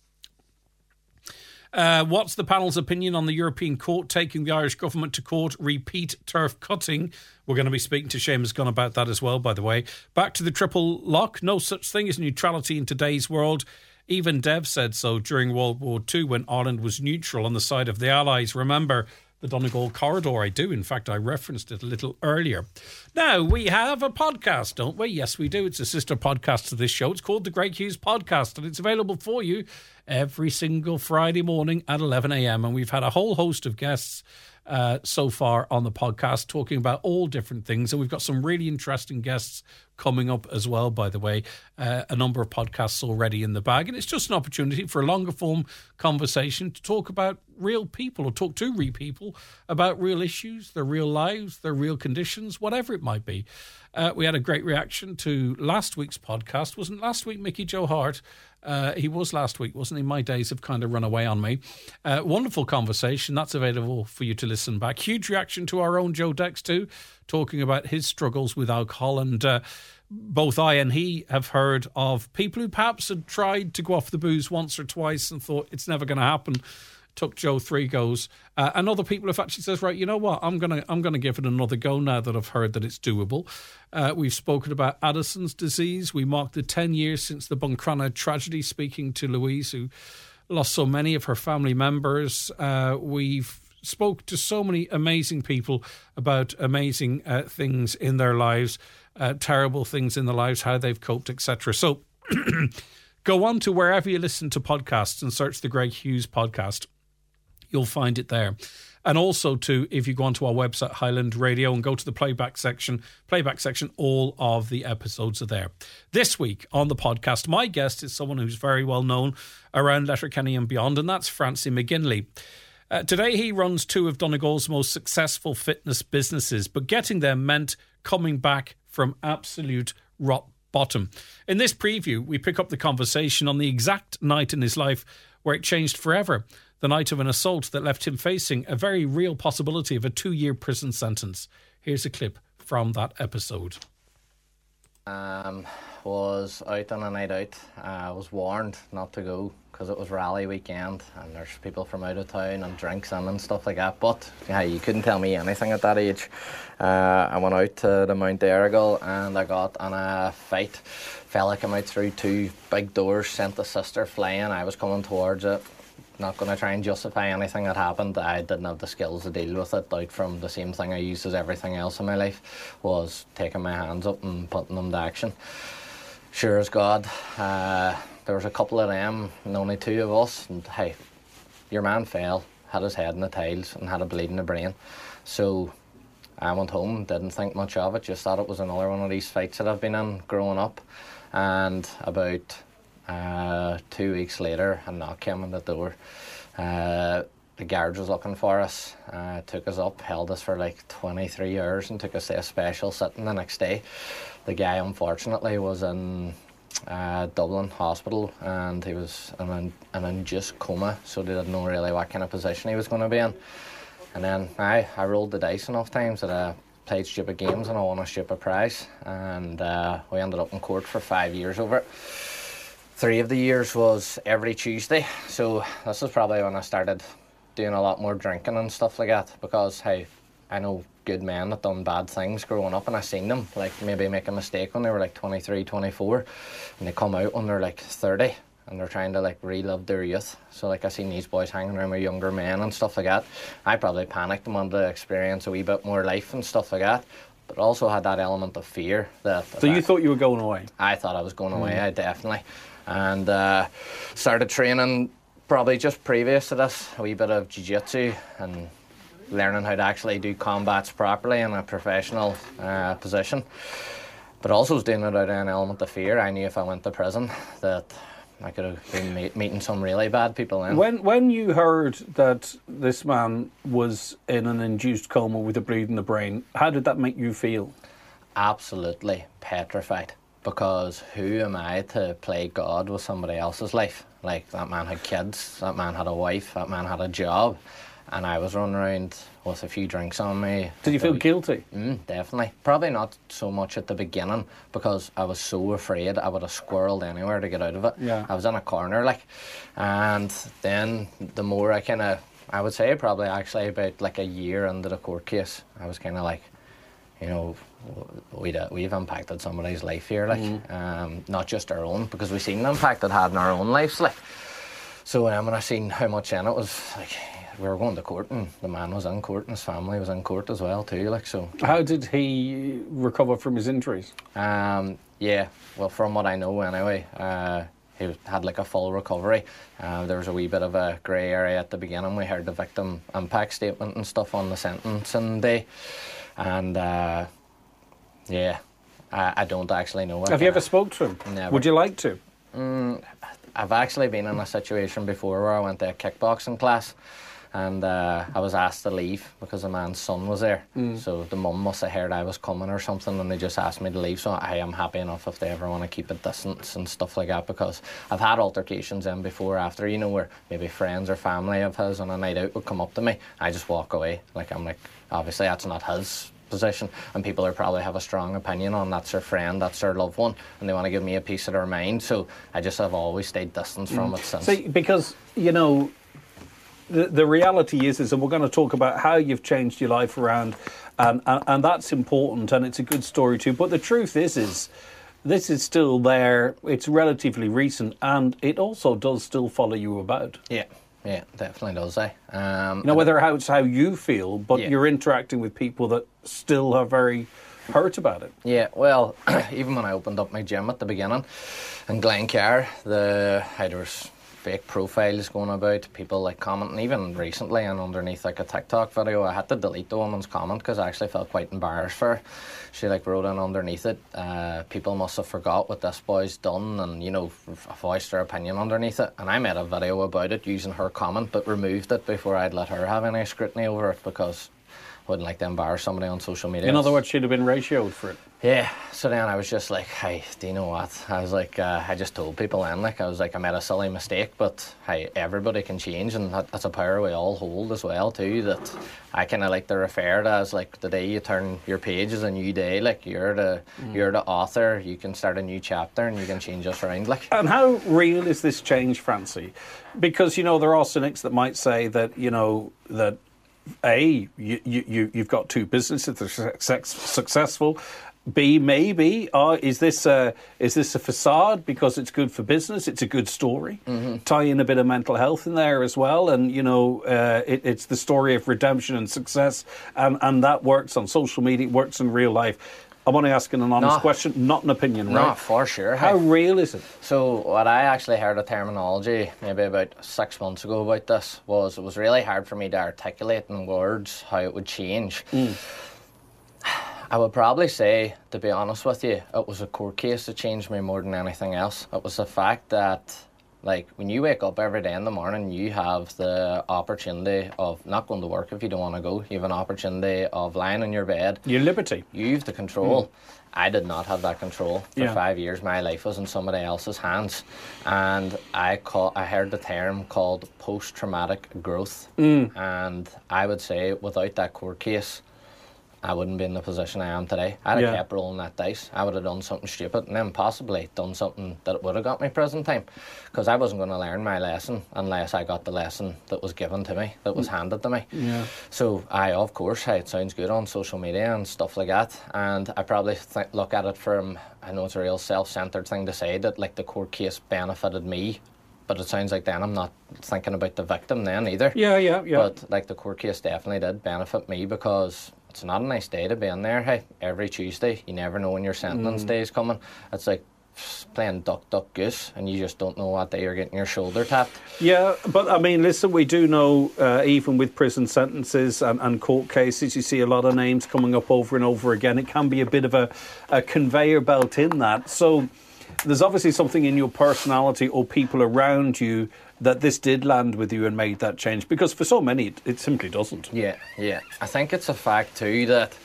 What's the panel's opinion on the European Court taking the Irish government to court? Repeat turf cutting. We're going to be speaking to Seamus Gunn about that as well, by the way. Back to the triple lock. No such thing as neutrality in today's world. Even Dev said so during World War II when Ireland was neutral on the side of the Allies. Remember the Donegal corridor? I do. In fact, I referenced it a little earlier. Now, we have a podcast, don't we? Yes, we do. It's a sister podcast to this show. It's called The Greg Hughes Podcast, and it's available for you every single Friday morning at 11 a.m. And we've had a whole host of guests so far on the podcast talking about all different things. And we've got some really interesting guests coming up as well, by the way. A number of podcasts already in the bag. And it's just an opportunity for a longer form conversation to talk about real people, or talk to real people about real issues, their real lives, their real conditions, whatever it might be. We had a great reaction to last week's podcast. Wasn't last week Mickey Joe Hart? He was last week, wasn't he? My days have kind of run away on me. Wonderful conversation. That's available for you to listen back. Huge reaction to our own Joe Dex too, talking about his struggles with alcohol. And both I and he have heard of people who perhaps had tried to go off the booze once or twice and thought it's never going to happen. Took Joe 3 goes. And other people have actually says, right, you know what, I'm gonna give it another go now that I've heard that it's doable. We've spoken about Addison's disease. We marked the 10 years since the Buncrana tragedy, speaking to Louise, who lost so many of her family members. We've spoke to so many amazing people about amazing things in their lives, terrible things in their lives, how they've coped, etc. So go on to wherever you listen to podcasts and search the Greg Hughes Podcast. You'll find it there. And also, if you go onto our website, Highland Radio, and go to the playback section, all of the episodes are there. This week on the podcast, my guest is someone who's very well known around Letterkenny and beyond, and that's Francie McGinley. Today he runs two of Donegal's most successful fitness businesses, but getting there meant coming back from absolute rock bottom. In this preview, we pick up the conversation on the exact night in his life where it changed forever, the night of an assault that left him facing a very real possibility of a 2-year prison sentence. Here's a clip from that episode. Was out on a night out. I was warned not to go because it was rally weekend and there's people from out of town and drinks and stuff like that. But yeah, you couldn't tell me anything at that age. I went out to the Mount Errigal and I got in a fight. Fella came out through 2 big doors, sent the sister flying. I was coming towards it. Not going to try and justify anything that happened. I didn't have the skills to deal with it. Out from the same thing I used as everything else in my life was taking my hands up and putting them to action. Sure as God, there was a couple of them and only 2 of us. And hey, your man fell, had his head in the tiles and had a bleed in the brain. So I went home, didn't think much of it, just thought it was another one of these fights that I've been in growing up. And about 2 weeks later, a knock came on the door. The guard was looking for us, took us up, held us for like 23 hours and took us to a special sitting the next day. The guy, unfortunately, was in Dublin Hospital and he was in an induced coma, so they didn't know really what kind of position he was going to be in. And then I rolled the dice enough times that I played stupid games and I won a stupid prize. And we ended up in court for 5 years over it. 3 of the years was every Tuesday, so this is probably when I started doing a lot more drinking and stuff like that, because hey, I know good men that done bad things growing up and I seen them like maybe make a mistake when they were like 23, 24 and they come out when they're like 30 and they're trying to like relive their youth. So like I seen these boys hanging around with younger men and stuff like that. I probably panicked and wanted to experience a wee bit more life and stuff like that, but also had that element of fear that... So you thought you were going away? I thought I was going away, I definitely. And started training probably just previous to this, a wee bit of jiu-jitsu and learning how to actually do combats properly in a professional position. But also was doing it out of an element of fear. I knew if I went to prison that I could have been meeting some really bad people then. When you heard that this man was in an induced coma with a bleed in the brain, how did that make you feel? Absolutely petrified. Because who am I to play God with somebody else's life? Like, that man had kids, that man had a wife, that man had a job, and I was running around with a few drinks on me. Did you feel guilty? Definitely. Probably not so much at the beginning, because I was so afraid I would have squirreled anywhere to get out of it. Yeah. I was in a corner, like, and then the more I would say probably actually about like a year into the court case, I was kind of like, you know, we've impacted somebody's life here, like, not just our own, because we've seen the impact it had in our own lives, like. So when I seen how much in it was, like, we were going to court and the man was in court and his family was in court as well too, like, so. How did he recover from his injuries? Yeah, well, from what I know anyway, he had like a full recovery. There was a wee bit of a grey area at the beginning. We heard the victim impact statement and stuff on the sentencing day. And yeah, I don't actually know. Have you ever spoke to him? Never. Would you like to? I've actually been in a situation before where I went to a kickboxing class and I was asked to leave because a man's son was there. So the mum must have heard I was coming or something and they just asked me to leave. So I am happy enough if they ever want to keep a distance and stuff like that, because I've had altercations in before after, you know, where maybe friends or family of his on a night out would come up to me. I just walk away. Like, I'm like, obviously that's not his position and people are probably have a strong opinion on that's their friend, that's their loved one, and they want to give me a piece of their mind. So I just have always stayed distance from it since. See, because, you know, the reality is, and we're going to talk about how you've changed your life around, and that's important, and it's a good story too. But the truth is this is still there. It's relatively recent, and it also does still follow you about. Yeah, definitely does. You know, whether it's how you feel, but yeah. You're interacting with people that still are very hurt about it. Yeah, well, even when I opened up my gym at the beginning in Glencar, there was fake profiles going about, people like commenting, even recently, and underneath like a TikTok video, I had to delete the woman's comment because I actually felt quite embarrassed for her. She like wrote in underneath it, people must have forgot what this boy's done, and you know, voiced their opinion underneath it. And I made a video about it using her comment, but removed it before I'd let her have any scrutiny over it, because I wouldn't like to embarrass somebody on social media. In other words, she'd have been ratioed for it. Yeah, so then I was just like, hey, do you know what? I was like, I just told people then, like, I was like, I made a silly mistake, but hey, everybody can change, and that's a power we all hold as well too, that I kind of like to refer to as like the day you turn your page is a new day, like you're the author, you can start a new chapter and you can change us around, like. And how real is this change, Francie? Because, you know, there are cynics that might say that, you know, that A, you've got two businesses that are successful. B, maybe, is this a facade because it's good for business? It's a good story. Mm-hmm. Tie in a bit of mental health in there as well, and you know, it's the story of redemption and success, and that works on social media, it works in real life. I want to ask an honest question, not an opinion, right? No, for sure. How real is it? So what I actually heard a terminology maybe about 6 months ago about this was, it was really hard for me to articulate in words how it would change. I would probably say, to be honest with you, it was a court case that changed me more than anything else. It was the fact that, like, when you wake up every day in the morning, you have the opportunity of not going to work if you don't want to go. You have an opportunity of lying in your bed. Your liberty. You have the control. I did not have that control. For 5 years, my life was in somebody else's hands. And I heard the term called post-traumatic growth. And I would say, without that court case, I wouldn't be in the position I am today. I'd have kept rolling that dice. I would have done something stupid and then possibly done something that would have got me prison time, because I wasn't going to learn my lesson unless I got the lesson that was given to me, that was handed to me. So of course, it sounds good on social media and stuff like that, and I probably look at it from, I know it's a real self-centered thing to say, that like the court case benefited me, but it sounds like then I'm not thinking about the victim then either. But like the court case definitely did benefit me, because it's not a nice day to be in there. Hey, every Tuesday, you never know when your sentence day is coming. It's like playing duck, duck, goose, and you just don't know what day you're getting your shoulder tapped. Yeah, but I mean, listen, we do know, even with prison sentences and court cases, you see a lot of names coming up over and over again. It can be a bit of a conveyor belt in that. So there's obviously something in your personality or people around you that this did land with you and made that change, because for so many it simply doesn't. Yeah. I think it's a fact too that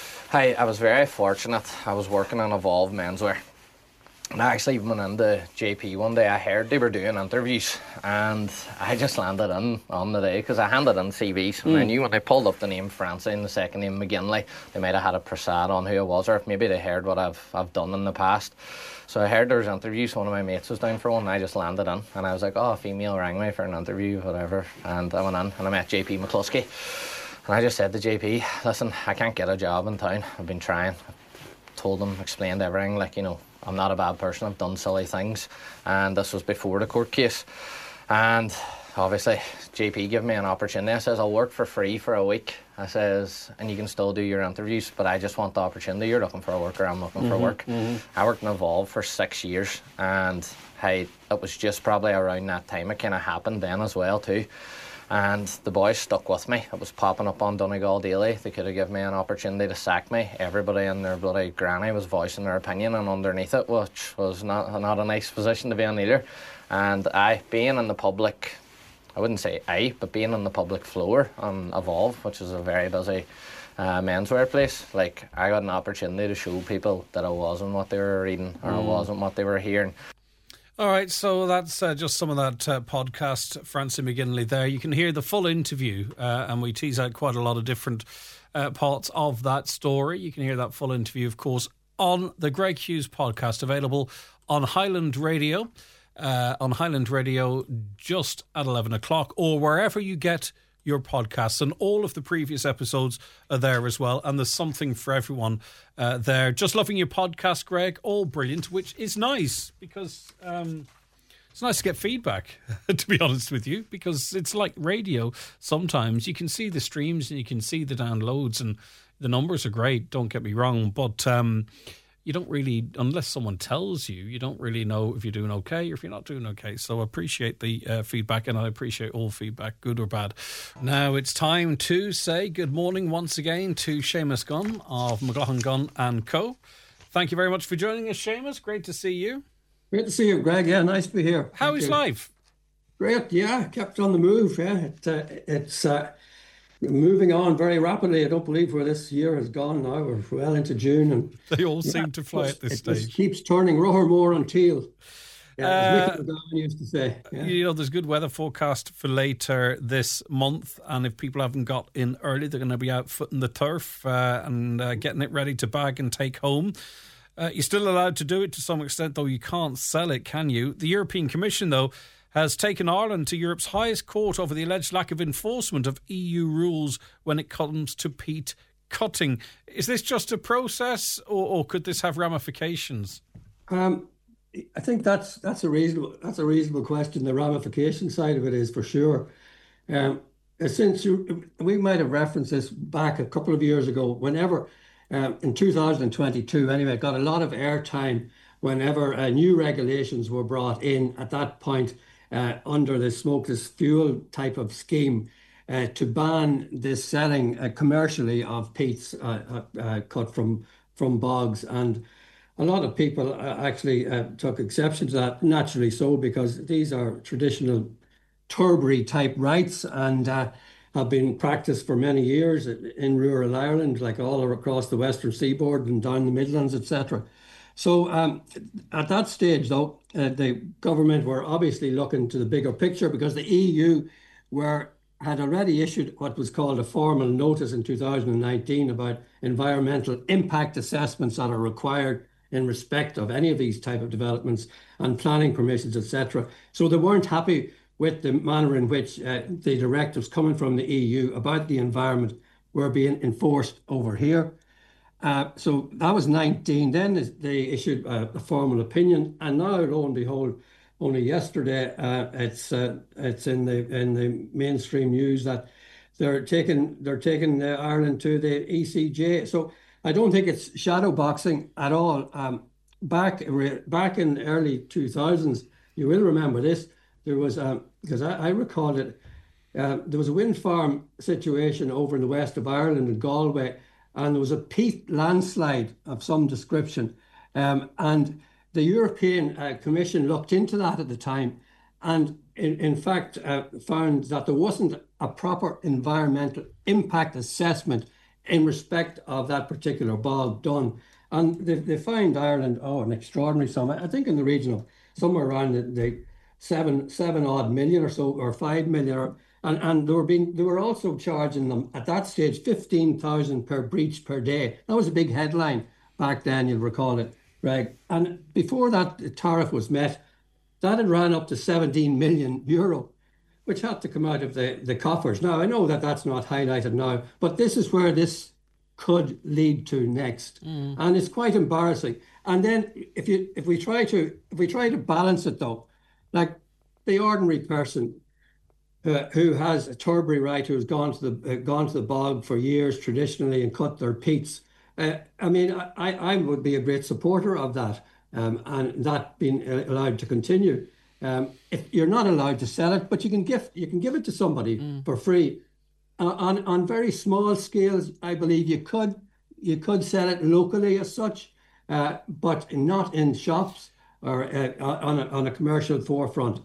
I was very fortunate. I was working on Evolve Menswear, and I actually went into JP one day. I heard they were doing interviews, and I just landed in on the day because I handed in CVs, and I knew when I pulled up the name Francie and the second name McGinley, they might have had a prasad on who I was, or maybe they heard what I've done in the past. So I heard there was interviews. One of my mates was down for one, and I just landed in, and I was like, a female rang me for an interview, whatever, and I went in and I met JP McCluskey, and I just said to JP, listen, I can't get a job in town. I've been trying. I told him, explained everything, like, you know, I'm not a bad person, I've done silly things, and this was before the court case. And obviously JP gave me an opportunity. I says, I'll work for free for a week. I says, and you can still do your interviews, but I just want the opportunity. You're looking for a worker, I'm looking for work. I worked in Evolve for 6 years, and it was just probably around that time it kind of happened then as well too. And the boys stuck with me. It was popping up on Donegal daily. They could have given me an opportunity to sack me. Everybody and their bloody granny was voicing their opinion, and underneath it, which was not a nice position to be in either. And being in the public, I wouldn't say but being on the public floor on Evolve, which is a very busy menswear place, like, I got an opportunity to show people that I wasn't what they were reading, or I wasn't what they were hearing. All right, so that's just some of that podcast, Francie McGinley there. You can hear the full interview, and we tease out quite a lot of different parts of that story. You can hear that full interview, of course, on the Greg Hughes podcast, available on Highland Radio. Just at 11 o'clock, or wherever you get your podcasts, and all of the previous episodes are there as well, and there's something for everyone there. Just loving your podcast, Greg, all brilliant, which is nice, because it's nice to get feedback, to be honest with you, because it's like radio. Sometimes you can see the streams and you can see the downloads, and the numbers are great, don't get me wrong, but you don't really, unless someone tells you, you don't really know if you're doing okay or if you're not doing okay. So I appreciate the feedback, and I appreciate all feedback, good or bad. Now it's time to say good morning once again to Seamus Gunn of McLaughlin Gunn & Co. Thank you very much for joining us, Seamus. Great to see you. Great to see you, Greg. Yeah, nice to be here. How is life? Great, yeah. Kept on the move, yeah. It's moving on very rapidly. I don't believe where this year has gone now. We're well into June. And they all seem to fly at this stage. It just keeps turning roar more until. Yeah, as Mickey McGowan used to say. Yeah. You know, there's good weather forecast for later this month, and if people haven't got in early, they're going to be out footing the turf and getting it ready to bag and take home. You're still allowed to do it to some extent, though you can't sell it, can you? The European Commission, though, has taken Ireland to Europe's highest court over the alleged lack of enforcement of EU rules when it comes to peat cutting. Is this just a process, or could this have ramifications? I think that's a reasonable question. The ramification side of it is for sure. Since we might have referenced this back a couple of years ago, whenever in 2022, anyway, it got a lot of airtime whenever new regulations were brought in at that point. Under the smokeless fuel type of scheme to ban this selling commercially of peats cut from bogs. And a lot of people actually took exception to that, naturally so, because these are traditional Turbery type rights and have been practiced for many years in rural Ireland, like all across the western seaboard and down the Midlands, etc. So at that stage, though, the government were obviously looking to the bigger picture, because the EU had already issued what was called a formal notice in 2019 about environmental impact assessments that are required in respect of any of these type of developments and planning permissions, etc. So they weren't happy with the manner in which the directives coming from the EU about the environment were being enforced over here. So that was 19. Then they issued a formal opinion, and now, lo and behold, only yesterday, it's in the mainstream news that they're taking Ireland to the ECJ. So I don't think it's shadow boxing at all. Back in early 2000s, you will remember this. There was because I recall it. There was a wind farm situation over in the west of Ireland in Galway. And there was a peat landslide of some description. And the European Commission looked into that at the time and, in fact, found that there wasn't a proper environmental impact assessment in respect of that particular bog done. And they fined Ireland, an extraordinary sum, I think in the region of somewhere around the 7 odd million or so, or 5 million. And they were also charging them at that stage 15,000 per breach per day. That was a big headline back then, you'll recall it, Greg. And before that tariff was met, that had ran up to 17 million euro, which had to come out of the coffers. Now, I know that that's not highlighted now, but this is where this could lead to next. And it's quite embarrassing. And then if we try to balance it, though, like the ordinary person who has a Turbery right, who's gone to the bog for years traditionally and cut their peats. I mean, I would be a great supporter of that, and that being allowed to continue. If you're not allowed to sell it, but you can give it to somebody for free. On very small scales, I believe you could sell it locally as such, but not in shops or on a commercial forefront.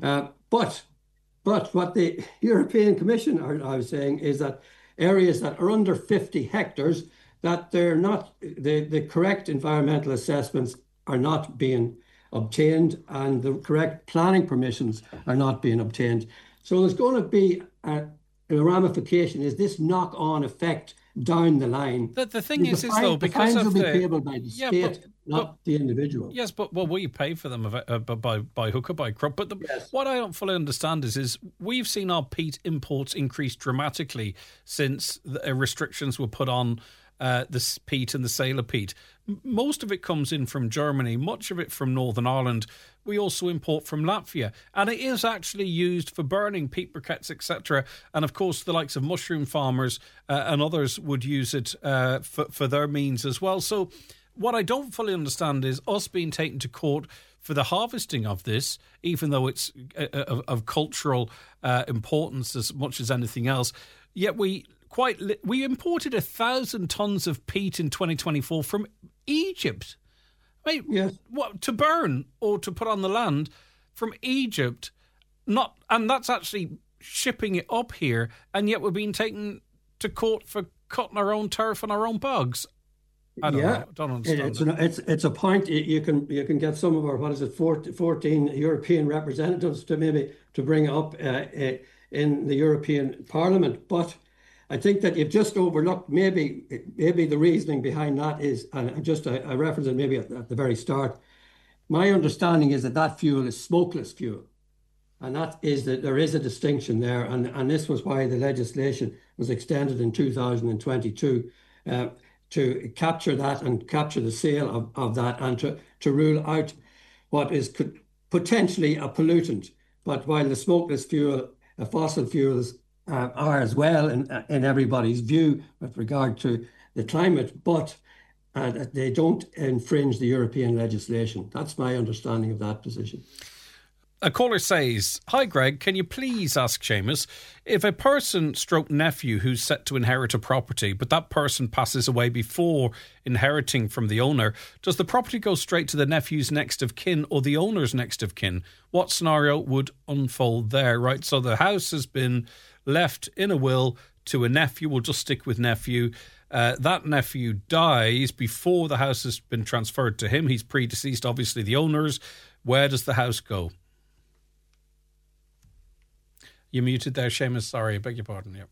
But what the European Commission are now saying is that areas that are under 50 hectares, that they're not, the correct environmental assessments are not being obtained and the correct planning permissions are not being obtained. So there's going to be a ramification. Is this knock-on effect down the line? The thing is though, because the fines of will be payable by the state, not the individual. Yes, but we pay for them by hook or by crook. But what I don't fully understand is we've seen our peat imports increase dramatically since the restrictions were put on the peat and the sale of peat. Most of it comes in from Germany, much of it from Northern Ireland. We also import from Latvia, and it is actually used for burning peat briquettes, etc. And of course, the likes of mushroom farmers and others would use it for their means as well. So what I don't fully understand is us being taken to court for the harvesting of this, even though it's of cultural importance as much as anything else. Yet we imported 1,000 tons of peat in 2024 from Egypt. Right? Yes. What, to burn or to put on the land from Egypt? And that's actually shipping it up here, and yet we're being taken to court for cutting our own turf and our own bogs. I don't know. I don't understand. It's a point. You can get some of our 14 European representatives to bring up in the European Parliament, but I think that you've just overlooked maybe the reasoning behind that is, and I referenced it maybe at the very start. My understanding is that fuel is smokeless fuel, and that is that there is a distinction there, and this was why the legislation was extended in 2022 to capture that and capture the sale of that, and to rule out what is potentially a pollutant. But while the smokeless fuel, fossil fuels are as well in everybody's view with regard to the climate, but they don't infringe the European legislation. That's my understanding of that position. A caller says, "Hi Greg, can you please ask Seamus, if a person stroke nephew who's set to inherit a property, but that person passes away before inheriting from the owner, does the property go straight to the nephew's next of kin or the owner's next of kin? What scenario would unfold there?" Right, so the house has been left in a will to a nephew. We'll just stick with nephew. That nephew dies before the house has been transferred to him. He's predeceased, obviously, the owners. Where does the house go? You muted there, Seamus. Sorry, I beg your pardon. Yep.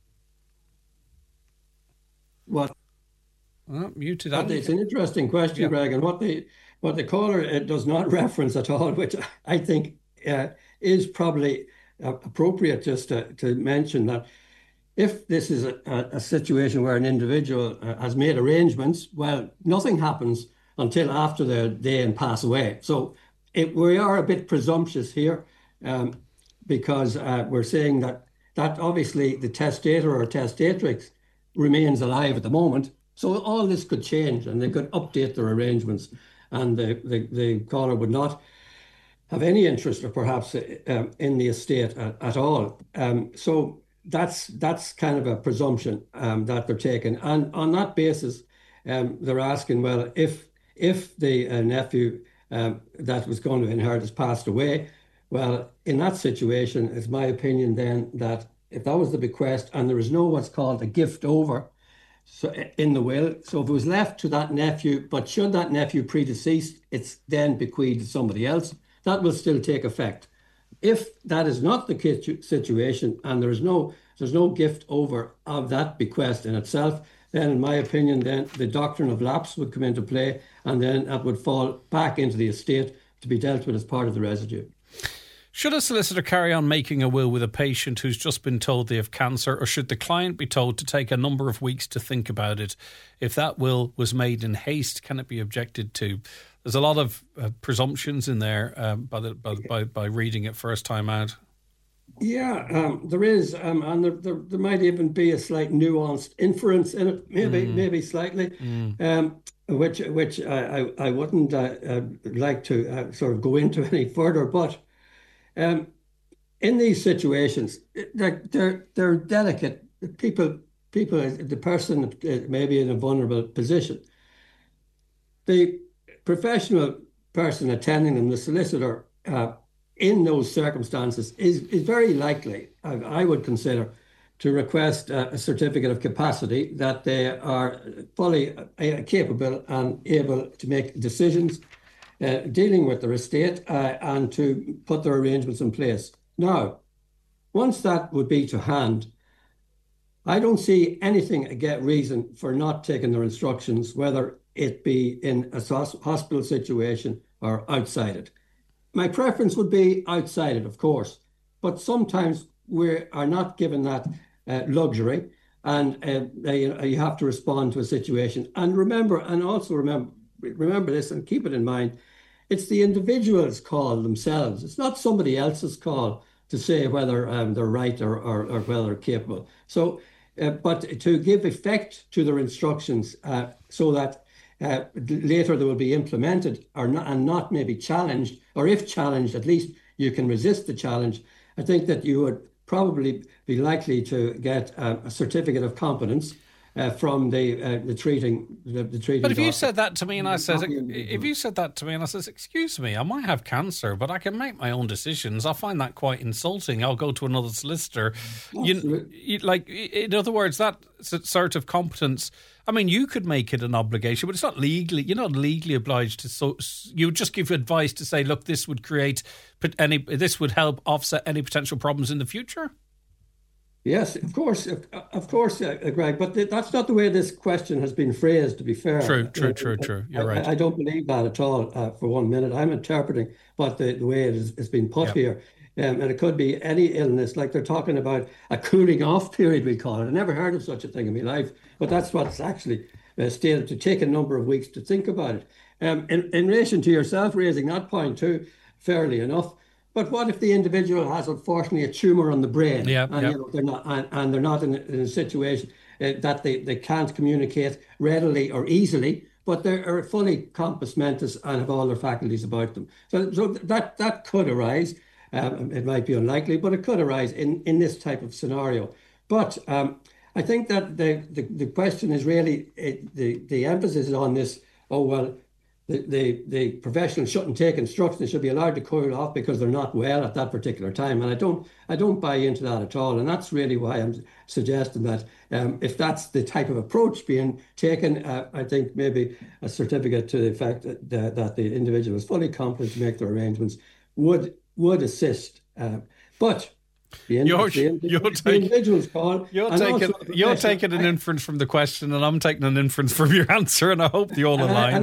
What? Muted. It's an interesting question, yeah. Greg, and what the caller does not reference at all, which I think is probably appropriate just to mention, that if this is a situation where an individual has made arrangements, well, nothing happens until after they pass away. So we are a bit presumptuous here. Because we're saying that obviously the testator or testatrix remains alive at the moment. So all this could change and they could update their arrangements, and the caller would not have any interest or perhaps in the estate at all. So that's kind of a presumption that they're taking. And on that basis, they're asking, well, if the nephew that was going to inherit has passed away, well, in that situation, it's my opinion then that if that was the bequest and there is no what's called a gift over in the will, so if it was left to that nephew, but should that nephew predeceased, it's then bequeathed to somebody else, that will still take effect. If that is not the situation and there's no gift over of that bequest in itself, then in my opinion, then the doctrine of lapse would come into play, and then that would fall back into the estate to be dealt with as part of the residue. Should a solicitor carry on making a will with a patient who's just been told they have cancer, or should the client be told to take a number of weeks to think about it? If that will was made in haste, can it be objected to? There's a lot of presumptions in there by reading it first time out. Yeah, there is, and there might even be a slight nuanced inference in it, maybe slightly, which I wouldn't like to sort of go into any further, but. In these situations, they're delicate. People, the person may be in a vulnerable position. The professional person attending them, the solicitor, in those circumstances is very likely, I would consider, to request a certificate of capacity that they are fully capable and able to make decisions dealing with their estate and to put their arrangements in place. Now, once that would be to hand, I don't see anything reason for not taking their instructions, whether it be in a hospital situation or outside it. My preference would be outside it, of course, but sometimes we are not given that luxury, and you have to respond to a situation. And remember this and keep it in mind. It's the individual's call themselves. It's not somebody else's call to say whether they're right or whether they're capable. So, but to give effect to their instructions so that later they will be implemented or not, and not maybe challenged, or if challenged, at least you can resist the challenge. I think that you would probably be likely to get a certificate of competence from the treating But if you doctor. said that to me and I said, excuse me, I might have cancer, but I can make my own decisions, I'll find that quite insulting. I'll go to another solicitor. In other words, that sort of competence, I mean, you could make it an obligation, but it's not legally. You're not legally obliged to. So you would just give advice to say, look, this would help offset any potential problems in the future. Yes, of course, Greg. But that's not the way this question has been phrased. To be fair, True. You're right. I don't believe that at all. For 1 minute, I'm interpreting what the way it's been put here, and it could be any illness. Like they're talking about a cooling off period, we call it. I never heard of such a thing in my life, but that's what's actually stated, to take a number of weeks to think about it. In relation to yourself raising that point too, fairly enough. But what if the individual has, unfortunately, a tumour on the brain, and they're not in a situation that they can't communicate readily or easily, but they're fully compos mentis and have all their faculties about them. So that could arise. It might be unlikely, but it could arise in this type of scenario. But I think that the question is really the emphasis is on this. Oh well. The professional shouldn't take instructions. They should be allowed to cool off because they're not well at that particular time. And I don't buy into that at all. And that's really why I'm suggesting that if that's the type of approach being taken, I think maybe a certificate to the effect that the individual is fully competent to make their arrangements would assist. But the individual's call. You're taking an inference from the question, and I'm taking an inference from your answer, and I hope the all align.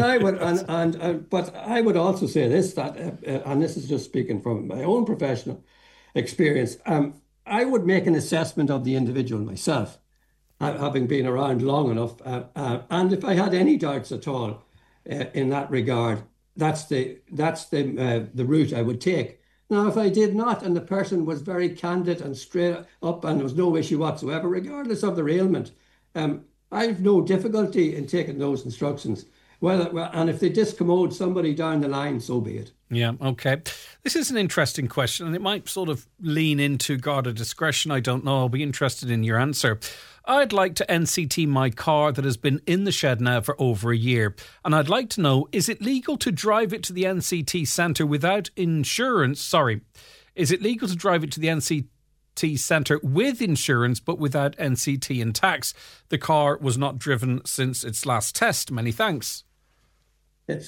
But I would also say this, that and this is just speaking from my own professional experience. I would make an assessment of the individual myself, having been around long enough, and if I had any doubts at all in that regard, that's the route I would take. Now, if I did not, and the person was very candid and straight up, and there was no issue whatsoever, regardless of their ailment, I have no difficulty in taking those instructions. And if they discommode somebody down the line, so be it. Yeah, okay. This is an interesting question, and it might sort of lean into guarded discretion. I don't know. I'll be interested in your answer. I'd like to NCT my car that has been in the shed now for over a year. And I'd like to know, is it legal to drive it to the NCT centre without insurance? Sorry. Is it legal to drive it to the NCT centre with insurance but without NCT and tax? The car was not driven since its last test. Many thanks. We've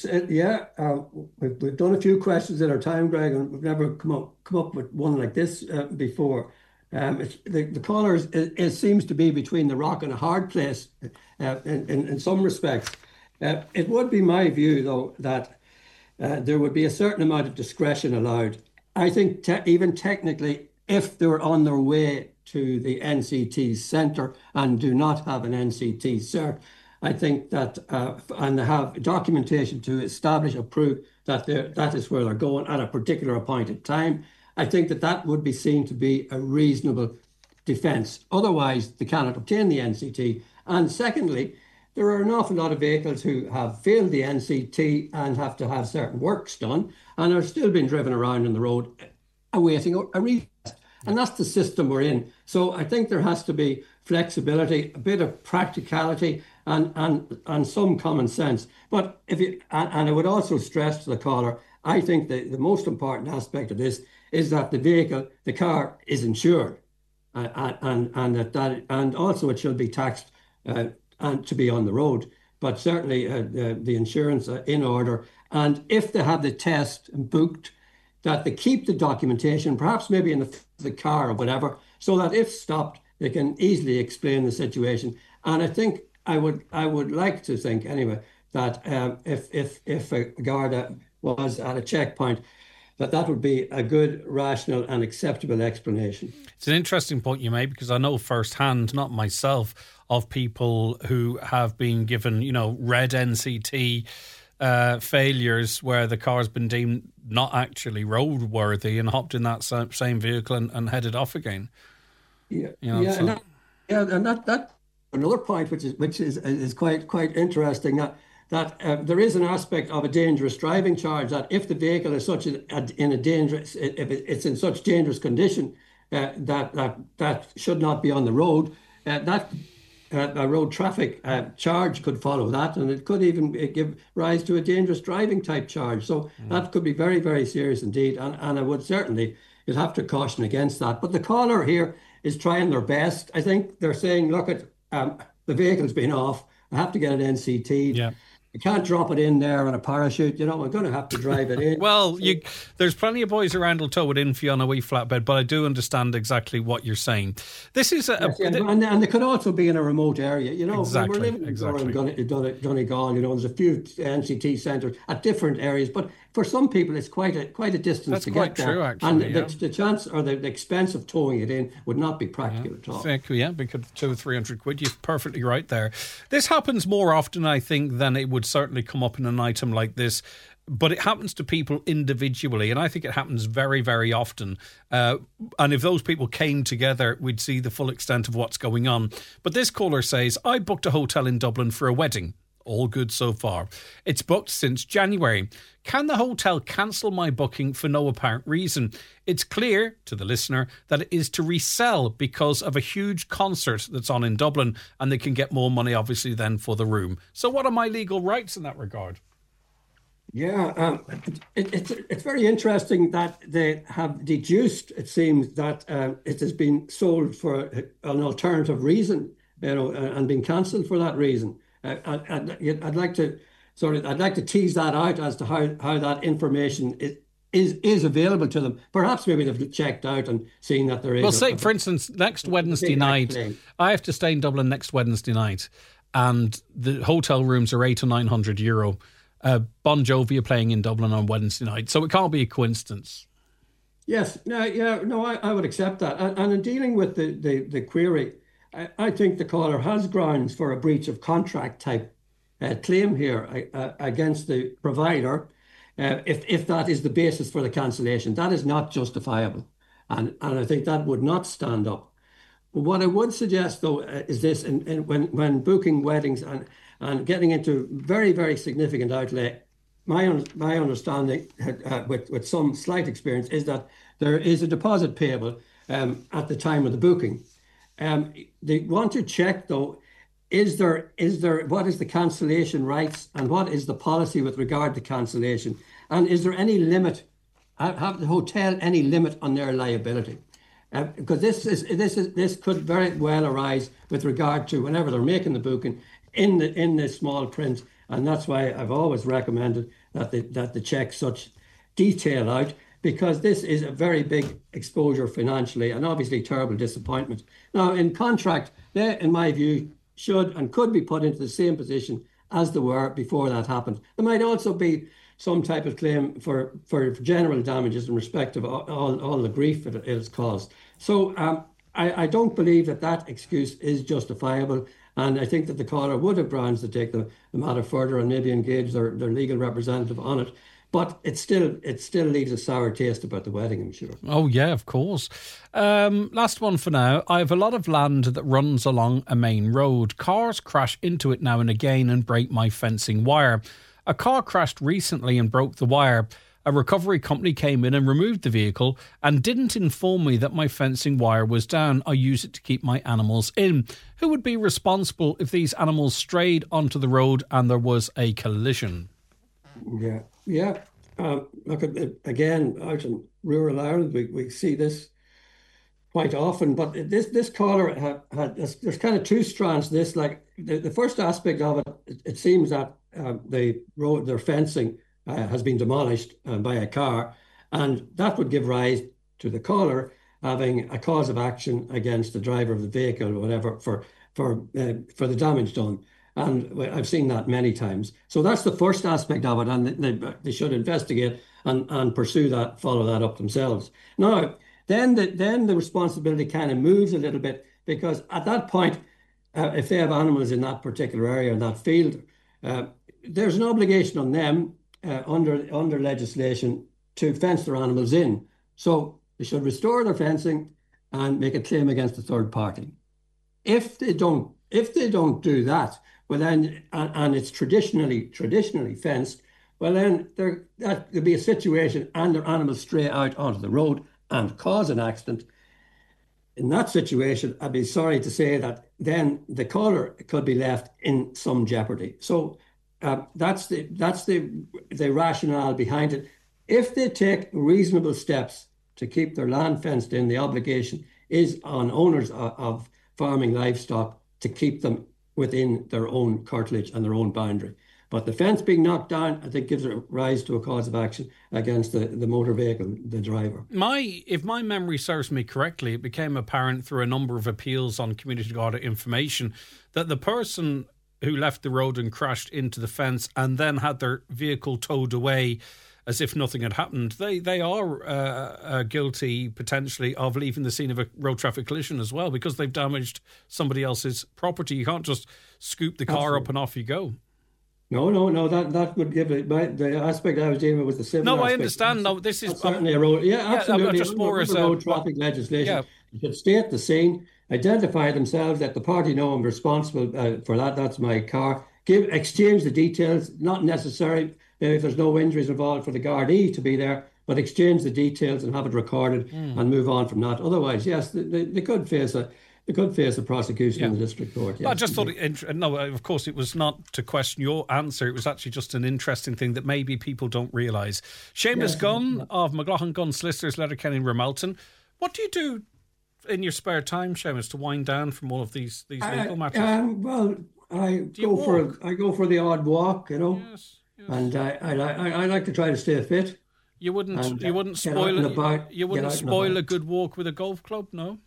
done a few questions in our time, Greg, and we've never come up with one like this before. The caller it seems to be between the rock and a hard place in some respects. It would be my view, though, that there would be a certain amount of discretion allowed. I think even technically, if they're on their way to the NCT centre and do not have an NCT cert, I think that and have documentation to establish or prove that that is where they're going at a particular appointed time, I think that would be seen to be a reasonable defence. Otherwise, they cannot obtain the NCT. And secondly, there are an awful lot of vehicles who have failed the NCT and have to have certain works done and are still being driven around on the road awaiting a retest. And that's the system we're in. So I think there has to be flexibility, a bit of practicality and some common sense. But I would also stress to the caller, I think the most important aspect of this is that the car is insured, and also it should be taxed and to be on the road. But certainly the insurance in order, and if they have the test booked, that they keep the documentation, perhaps maybe in the car or whatever, so that if stopped, they can easily explain the situation. And I think I would like to think anyway that if a Garda was at a checkpoint, that would be a good, rational and acceptable explanation. It's an interesting point you made, because I know firsthand, not myself, of people who have been given, red NCT failures where the car's been deemed not actually roadworthy and hopped in that same vehicle and headed off again. And that another point which is quite interesting. That there is an aspect of a dangerous driving charge, that if the vehicle is if it's in such dangerous condition that should not be on the road, that a road traffic charge could follow that, and it could even give rise to a dangerous driving type charge. So that could be very, very serious indeed, and I would certainly, you'd have to caution against that. But the caller here is trying their best. I think they're saying, look, the vehicle's been off, I have to get it NCT. Yeah. You can't drop it in there on a parachute. I'm going to have to drive it in. Well, there's plenty of boys around who'll tow it in for you on a wee flatbed, but I do understand exactly what you're saying. This is and they could also be in a remote area. Exactly, we're living in Donegal. There's a few NCT centres at different areas, but for some people, it's quite a distance to get there. True, actually, and the chance or the expense of towing it in would not be practical at all. Exactly, yeah, because 200 or 300 quid. You're perfectly right there. This happens more often, I think, than it would certainly come up in an item like this. But it happens to people individually, and I think it happens very, very often. And if those people came together, we'd see the full extent of what's going on. But this caller says, I booked a hotel in Dublin for a wedding. All good so far. It's booked since January. Can the hotel cancel my booking for no apparent reason? It's clear to the listener that it is to resell because of a huge concert that's on in Dublin, and they can get more money, obviously, then for the room. So what are my legal rights in that regard? Yeah, it's very interesting that they have deduced, it seems, that it has been sold for an alternative reason, and been cancelled for that reason. I'd like to tease that out as to how that information is available to them. Perhaps maybe they've checked out and seen that there is. Well, say for instance, next Wednesday night, I have to stay in Dublin next Wednesday night, and the hotel rooms are €800 or €900. Bon Jovi are playing in Dublin on Wednesday night, so it can't be a coincidence. Yes, I would accept that. And in dealing with the query, I think the caller has grounds for a breach of contract type claim here against the provider, if that is the basis for the cancellation. That is not justifiable, and I think that would not stand up. What I would suggest, though, is this: when booking weddings and getting into very, very significant outlay, my understanding, with some slight experience, is that there is a deposit payable at the time of the booking. They want to check, though, is there what is the cancellation rights and what is the policy with regard to cancellation, and is there any limit? Have the hotel any limit on their liability? Because this could very well arise with regard to whenever they're making the booking in the small print, and that's why I've always recommended that they check such detail out, because this is a very big exposure financially and obviously terrible disappointment. Now, in contract, they, in my view, should and could be put into the same position as they were before that happened. There might also be some type of claim for general damages in respect of all the grief it has caused. So I don't believe that excuse is justifiable, and I think that the caller would have grounds to take the matter further and maybe engage their legal representative on it. But it still leaves a sour taste about the wedding, I'm sure. Oh, yeah, of course. Last one for now. I have a lot of land that runs along a main road. Cars crash into it now and again and break my fencing wire. A car crashed recently and broke the wire. A recovery company came in and removed the vehicle and didn't inform me that my fencing wire was down. I use it to keep my animals in. Who would be responsible if these animals strayed onto the road and there was a collision? Yeah. Look, again, out in rural Ireland, we see this quite often. But this caller there's kind of two strands to this. Like the first aspect of it seems that their fencing has been demolished by a car, and that would give rise to the caller having a cause of action against the driver of the vehicle or whatever for the damage done. And I've seen that many times. So that's the first aspect of it, and they should investigate and pursue that, follow that up themselves. Now, then the responsibility kind of moves a little bit, because at that point, if they have animals in that particular area, in that field, there's an obligation on them under legislation to fence their animals in. So they should restore their fencing and make a claim against the third party. If they don't do that, well then, and it's traditionally fenced, well then that could be a situation and their animals stray out onto the road and cause an accident. In that situation, I'd be sorry to say that then the caller could be left in some jeopardy. So that's the rationale behind it. If they take reasonable steps to keep their land fenced in, the obligation is on owners of farming livestock to keep them within their own curtilage and their own boundary. But the fence being knocked down, I think, gives a rise to a cause of action against the motor vehicle, the driver. If my memory serves me correctly, it became apparent through a number of appeals on Community Garda information that the person who left the road and crashed into the fence and then had their vehicle towed away as if nothing had happened, they are guilty potentially of leaving the scene of a road traffic collision as well, because they've damaged somebody else's property. You can't just scoop the car up and off you go. No. That would give it. The aspect I was dealing with was the civil. No, aspect. I understand. No, this is certainly a road. Yeah, absolutely. Just more as road traffic legislation. You should stay at the scene, identify themselves that the party know I'm responsible for that. That's my car. Exchange the details. Not necessary if there's no injuries involved for the Gardaí to be there, but exchange the details and have it recorded and move on from that. Otherwise, yes, they could face a prosecution in the district court. Yes, I just thought no, of course, it was not to question your answer. It was actually just an interesting thing that maybe people don't realise. Seamus Gunn of McLaughlin Gunn Solicitors, Letterkenny and Ramelton. What do you do in your spare time, Seamus, to wind down from all of these legal matters? I go for the odd walk, you know. Yes. And I like to try to stay fit. You wouldn't spoil a good walk with a golf club, no?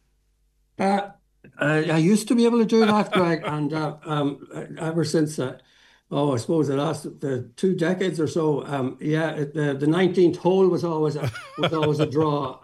I used to be able to do that, Greg, and ever since, I suppose the last 2 decades or so, the 19th hole was always a draw,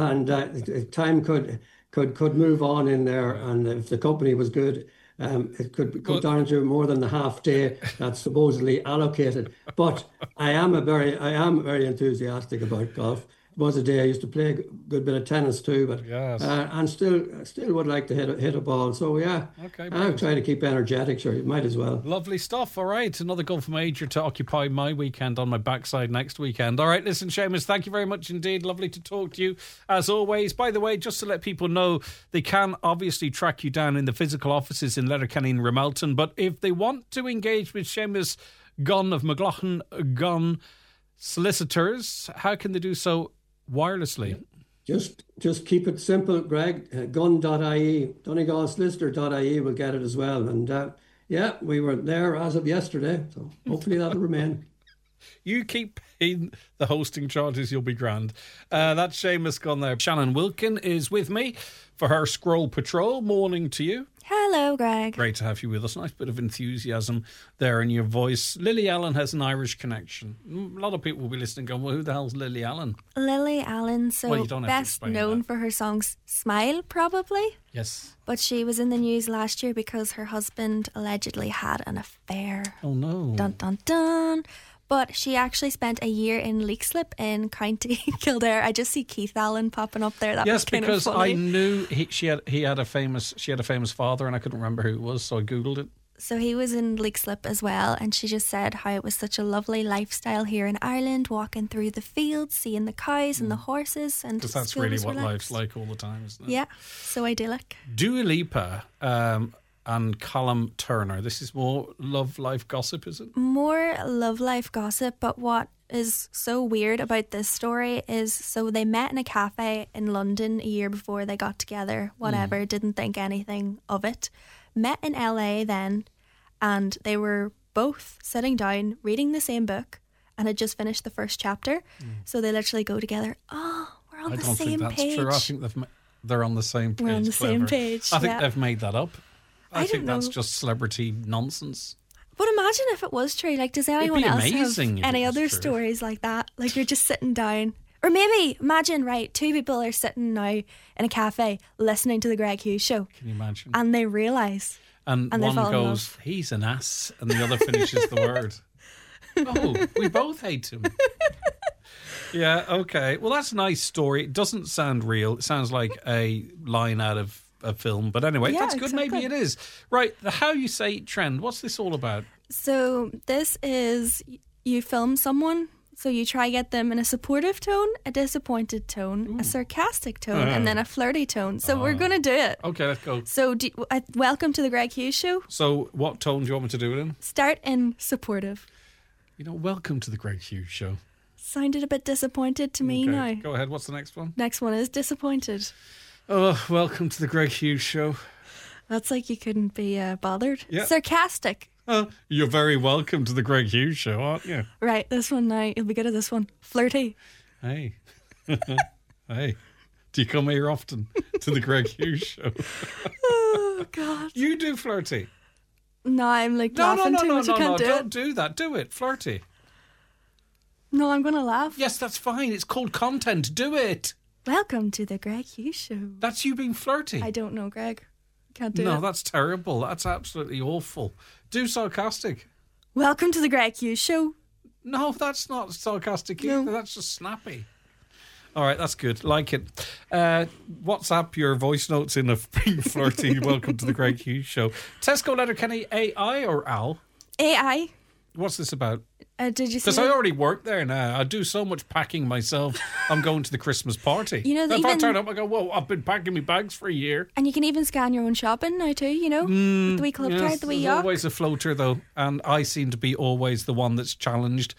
and time could move on in there, and if the company was good, it could come down to more than the half day that's supposedly allocated. But I am very enthusiastic about golf. Was a day I used to play a good bit of tennis too, but and still would like to hit a ball. So I'm trying to keep energetic. Sure, you might as well. Lovely stuff. All right, another golf major to occupy my weekend on my backside next weekend. All right, listen, Seamus, thank you very much indeed. Lovely to talk to you as always. By the way, just to let people know, they can obviously track you down in the physical offices in Letterkenny and Ramelton. But if they want to engage with Seamus Gunn of McLaughlin Gunn Solicitors, how can they do so? Wirelessly. Just keep it simple, Greg. Gun.ie, DonegalSolicitor.ie will get it as well. And we were there as of yesterday, so hopefully that'll remain. You keep paying the hosting charges, you'll be grand. That's Seamus Gunn there. Shannon Wilkin is with me for her Scroll Patrol. Morning to you. Hello, Greg. Great to have you with us. Nice bit of enthusiasm there in your voice. Lily Allen has an Irish connection. A lot of people will be listening going, well, who the hell's Lily Allen? Lily Allen, best known for her songs Smile, probably. Yes. But she was in the news last year because her husband allegedly had an affair. Oh, no. Dun, dun, dun. But she actually spent a year in Leixlip in County Kildare. I just see Keith Allen popping up there. That was kind of funny. I knew she had a famous father, and I couldn't remember who it was, so I googled it. So he was in Leixlip as well, and she just said how it was such a lovely lifestyle here in Ireland, walking through the fields, seeing the cows and the horses, and because that's really what life's like all the time, isn't it? Yeah, so idyllic. Dua Lipa and Callum Turner. This is more love life gossip, is it? More love life gossip, but what is so weird about this story is, so they met in a cafe in London a year before they got together, whatever, didn't think anything of it. Met in LA then, and they were both sitting down reading the same book and had just finished the first chapter. So they literally go together, we're on the same page. True. I think they're on the same page. We're on the same page. I think they've made that up. I think that's just celebrity nonsense. But imagine if it was true. Like, does anyone else have any other stories like that? Like, you're just sitting down. Or maybe, imagine, right, 2 people are sitting now in a cafe listening to the Greg Hughes show. Can you imagine? And they realise. And one goes, he's an ass. And the other finishes the word. Oh, we both hate him. Yeah, okay. Well, that's a nice story. It doesn't sound real. It sounds like a line out of a film. But anyway, Yeah, that's good. exactly. Maybe it is. Right, the How You Say It trend. What's this all about? So this is, you film someone, so you try get them in a supportive tone, a disappointed tone, a sarcastic tone, and then a flirty tone. So we're going to do it. Okay, let's go. So welcome to the Greg Hughes Show. So what tone do you want me to do it in? Start in supportive. Welcome to the Greg Hughes Show. Sounded a bit disappointed to me now. Go ahead. What's the next one? Next one is disappointed. Oh, welcome to the Greg Hughes Show. That's like you couldn't be bothered. Yeah. Sarcastic. Oh, you're very welcome to the Greg Hughes Show, aren't you? Right, this one now. You'll be good at this one. Flirty. Hey. Hey. Do you come here often to the Greg Hughes Show? Oh, God. You do flirty. No, I'm like laughing too much. I can't do don't it. do that. Do it. Flirty. No, I'm going to laugh. Yes, that's fine. It's called content. Do it. Welcome to the Greg Hughes Show. That's you being flirty. I don't know, Greg. Can't do it. No, that's terrible. That's absolutely awful. Do sarcastic. Welcome to the Greg Hughes Show. No, that's not sarcastic No. either. That's just snappy. All right, that's good. Like it. WhatsApp your voice notes in of being flirty. Welcome to the Greg Hughes Show. Tesco Letterkenny, AI or Al? AI. What's this about? Did you see? Because I already work there now. I do so much packing myself. I'm going to the Christmas party. You know, if I turn up, I go, whoa, I've been packing my bags for a year. And you can even scan your own shopping now too, with the wee club card, the wee There's yacht. always a floater, though. And I seem to be always the one that's challenged,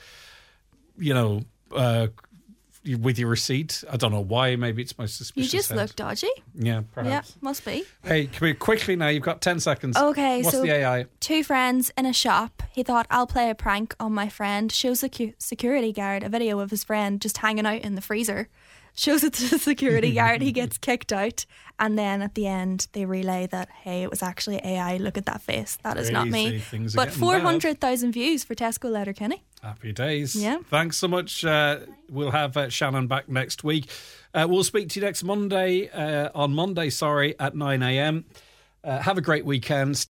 with your receipt. I don't know why. Maybe it's my suspicious You just head. look dodgy. Yeah, perhaps. Yeah, must be. Hey, come here quickly now. You've got 10 seconds. Okay, What's so the AI? two friends in a shop. He thought, I'll play a prank on my friend. Shows the security guard a video of his friend just hanging out in the freezer. Shows it to the security guard. He gets kicked out. And then at the end, they relay that, hey, it was actually AI. Look at that face. That is not Crazy. me. Things are But getting 400,000 views for Tesco Letterkenny. Happy days. Yeah. Thanks so much. We'll have Shannon back next week. We'll speak to you next Monday, at 9 a.m. Have a great weekend.